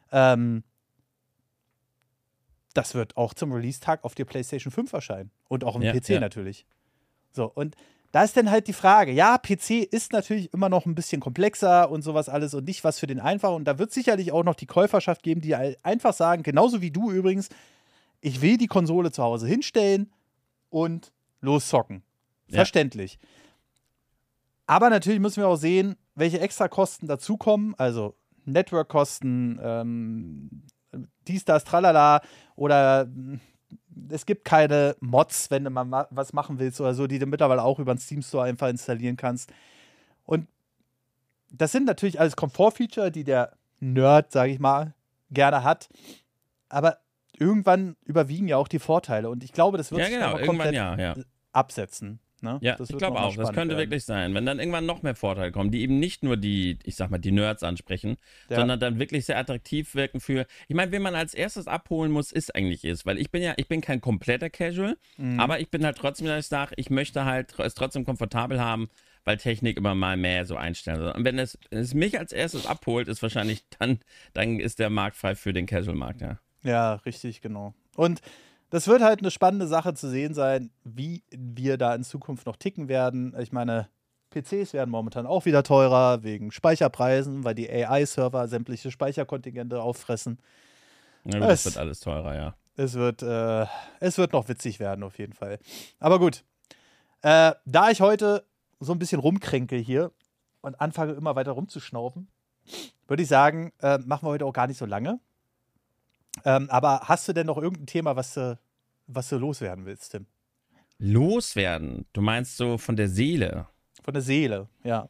Das wird auch zum Release-Tag auf der PlayStation 5 erscheinen. Und auch im PC natürlich. So, und da ist dann halt die Frage, ja, PC ist natürlich immer noch ein bisschen komplexer und sowas alles und nicht was für den Einfachen. Und da wird sicherlich auch noch die Käuferschaft geben, die einfach sagen, genauso wie du übrigens, ich will die Konsole zu Hause hinstellen und loszocken. Verständlich. Aber natürlich müssen wir auch sehen, welche Extrakosten dazukommen, also Network-Kosten, dies, das, tralala, oder es gibt keine Mods, wenn du mal was machen willst oder so, die du mittlerweile auch über den Steam Store einfach installieren kannst. Und das sind natürlich alles Komfort-Feature, die der Nerd, sage ich mal, gerne hat. Aber irgendwann überwiegen ja auch die Vorteile. Und ich glaube, das wird sich komplett absetzen. Ne? Ja, ich glaube auch. Das könnte wirklich sein. Wenn dann irgendwann noch mehr Vorteile kommen, die eben nicht nur die, ich sag mal, die Nerds ansprechen, sondern dann wirklich sehr attraktiv wirken für, ich meine, wen man als erstes abholen muss, weil ich bin kein kompletter Casual, aber ich bin halt trotzdem, dass ich sage, ich möchte halt es trotzdem komfortabel haben, weil Technik immer mal mehr so einstellen soll. Und wenn es mich als erstes abholt, ist wahrscheinlich dann ist der Markt frei für den Casual-Markt, ja. Ja, richtig, genau. Und das wird halt eine spannende Sache zu sehen sein, wie wir da in Zukunft noch ticken werden. Ich meine, PCs werden momentan auch wieder teurer wegen Speicherpreisen, weil die AI-Server sämtliche Speicherkontingente auffressen. Ja, das wird alles teurer, ja. Es wird noch witzig werden, auf jeden Fall. Aber gut, da ich heute so ein bisschen rumkränkel hier und anfange immer weiter rumzuschnaufen, würde ich sagen, machen wir heute auch gar nicht so lange. Aber hast du denn noch irgendein Thema, was du loswerden willst, Tim? Loswerden? Du meinst so von der Seele? Von der Seele, ja.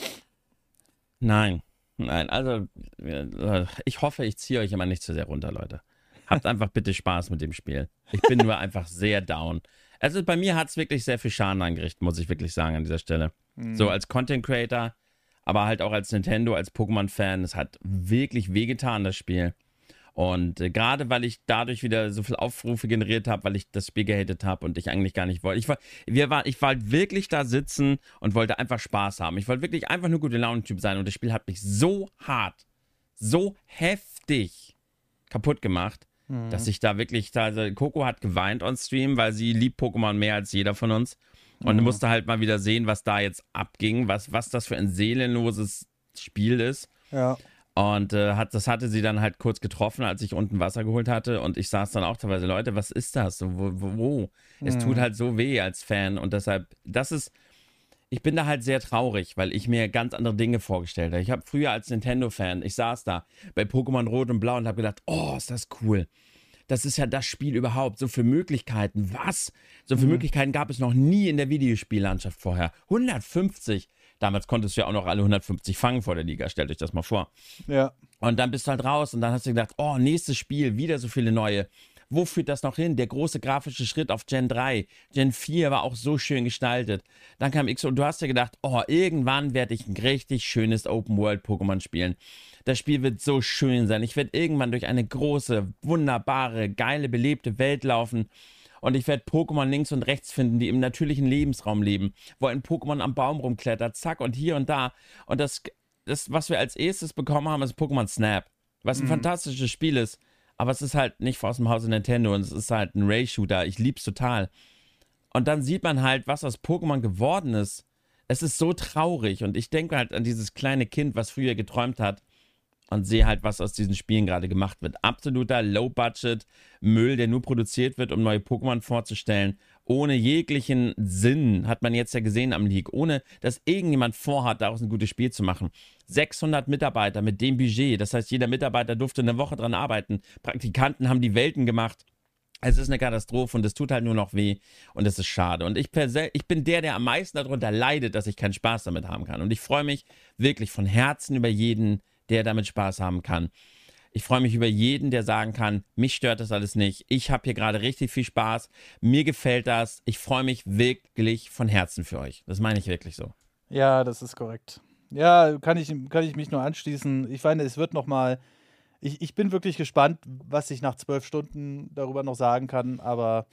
Nein, also ich hoffe, ich ziehe euch immer nicht zu sehr runter, Leute. Habt einfach bitte Spaß mit dem Spiel. Ich bin nur einfach sehr down. Also bei mir hat es wirklich sehr viel Schaden angerichtet, muss ich wirklich sagen an dieser Stelle. So als Content Creator, aber halt auch als Nintendo, als Pokémon-Fan, es hat wirklich wehgetan, das Spiel. Und gerade weil ich dadurch wieder so viel Aufrufe generiert habe, weil ich das Spiel gehatet habe und ich eigentlich gar nicht wollte. Ich war halt wirklich da sitzen und wollte einfach Spaß haben. Ich wollte wirklich einfach nur gute Laune-Typ sein und das Spiel hat mich so hart, so heftig kaputt gemacht, dass ich da wirklich, also Coco hat geweint on Stream, weil sie liebt Pokémon mehr als jeder von uns und musste halt mal wieder sehen, was da jetzt abging, was das für ein seelenloses Spiel ist. Ja. Und das hatte sie dann halt kurz getroffen, als ich unten Wasser geholt hatte. Und ich saß dann auch teilweise, Leute, was ist das? Wo? Es tut halt so weh als Fan. Und deshalb, ich bin da halt sehr traurig, weil ich mir ganz andere Dinge vorgestellt habe. Ich habe früher als Nintendo-Fan, ich saß da bei Pokémon Rot und Blau und habe gedacht, oh, ist das cool. Das ist ja das Spiel überhaupt. So viele Möglichkeiten. Was? So viele Möglichkeiten gab es noch nie in der Videospiellandschaft vorher. 150. Damals konntest du ja auch noch alle 150 fangen vor der Liga, stellt euch das mal vor. Ja. Und dann bist du halt raus und dann hast du gedacht, oh, nächstes Spiel, wieder so viele neue. Wo führt das noch hin? Der große grafische Schritt auf Gen 3. Gen 4 war auch so schön gestaltet. Dann kam X und du hast dir gedacht, oh, irgendwann werde ich ein richtig schönes Open-World-Pokémon spielen. Das Spiel wird so schön sein. Ich werde irgendwann durch eine große, wunderbare, geile, belebte Welt laufen. Und ich werde Pokémon links und rechts finden, die im natürlichen Lebensraum leben, wo ein Pokémon am Baum rumklettert, zack, und hier und da. Und das was wir als erstes bekommen haben, ist Pokémon Snap, was ein fantastisches Spiel ist. aber es ist halt nicht aus dem Hause Nintendo und es ist halt ein Ray-Shooter. Ich lieb's total. Und dann sieht man halt, was aus Pokémon geworden ist. Es ist so traurig und ich denke halt an dieses kleine Kind, was früher geträumt hat und sehe halt, was aus diesen Spielen gerade gemacht wird. Absoluter Low-Budget-Müll, der nur produziert wird, um neue Pokémon vorzustellen. Ohne jeglichen Sinn, hat man jetzt ja gesehen am Leak, ohne dass irgendjemand vorhat, daraus ein gutes Spiel zu machen. 600 Mitarbeiter mit dem Budget, das heißt, jeder Mitarbeiter durfte eine Woche dran arbeiten. Praktikanten haben die Welten gemacht. Es ist eine Katastrophe und es tut halt nur noch weh und es ist schade. Und ich bin der am meisten darunter leidet, dass ich keinen Spaß damit haben kann. Und ich freue mich wirklich von Herzen über jeden, der damit Spaß haben kann. Ich freue mich über jeden, der sagen kann, mich stört das alles nicht. Ich habe hier gerade richtig viel Spaß. Mir gefällt das. Ich freue mich wirklich von Herzen für euch. Das meine ich wirklich so. Ja, das ist korrekt. Ja, kann ich mich nur anschließen. Ich meine, es wird noch mal. Ich bin wirklich gespannt, was ich nach 12 Stunden darüber noch sagen kann, aber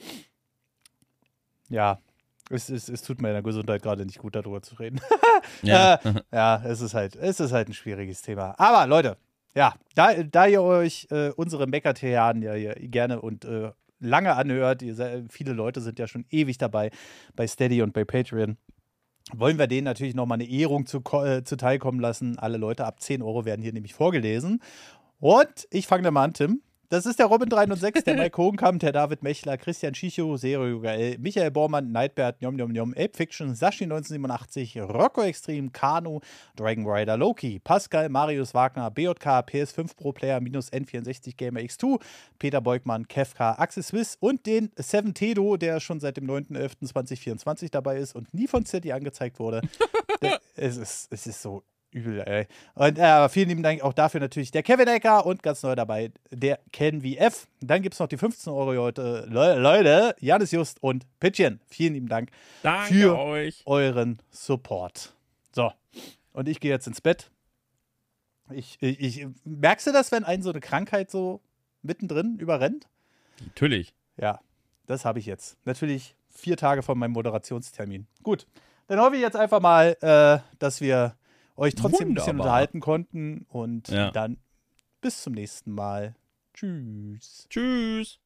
ja, es tut meiner Gesundheit gerade nicht gut, darüber zu reden. Ja. Ja, es ist halt ein schwieriges Thema. Aber Leute, ja, da ihr euch unsere Meckertheanen ja hier gerne und lange anhört, viele Leute sind ja schon ewig dabei bei Steady und bei Patreon, wollen wir denen natürlich nochmal eine Ehrung zuteilkommen lassen. Alle Leute ab 10 Euro werden hier nämlich vorgelesen. Und ich fange da mal an, Tim. Das ist der Robin306, der Mike Hogenkamp, der David Mechler, Christian Schicho, Serio Gael, Michael Bormann, Nightbert, Njom Njom Njom, Ape Fiction, Sashi 1987, Rocco Extreme, Kanu, Dragon Rider, Loki, Pascal, Marius Wagner, BJK, PS5 Pro Player, N64 Gamer X2, Peter Beugmann, Kefka, Axel Swiss und den Seven Tedo, der schon seit dem 9.11.2024 dabei ist und nie von City angezeigt wurde. Es ist so übel, ey. Und vielen lieben Dank auch dafür natürlich der Kevin Ecker und ganz neu dabei der Ken VF. Dann gibt es noch die 15 Euro heute. Leute, Janis Just und Pitchen. Vielen lieben Dank für euren Support. So, und ich gehe jetzt ins Bett. Merkst du das, wenn einen so eine Krankheit so mittendrin überrennt? Natürlich. Ja, das habe ich jetzt. Natürlich 4 Tage vor meinem Moderationstermin. Gut, dann hoffe ich jetzt einfach mal, dass wir euch trotzdem ein bisschen unterhalten konnten und dann bis zum nächsten Mal. Tschüss. Tschüss.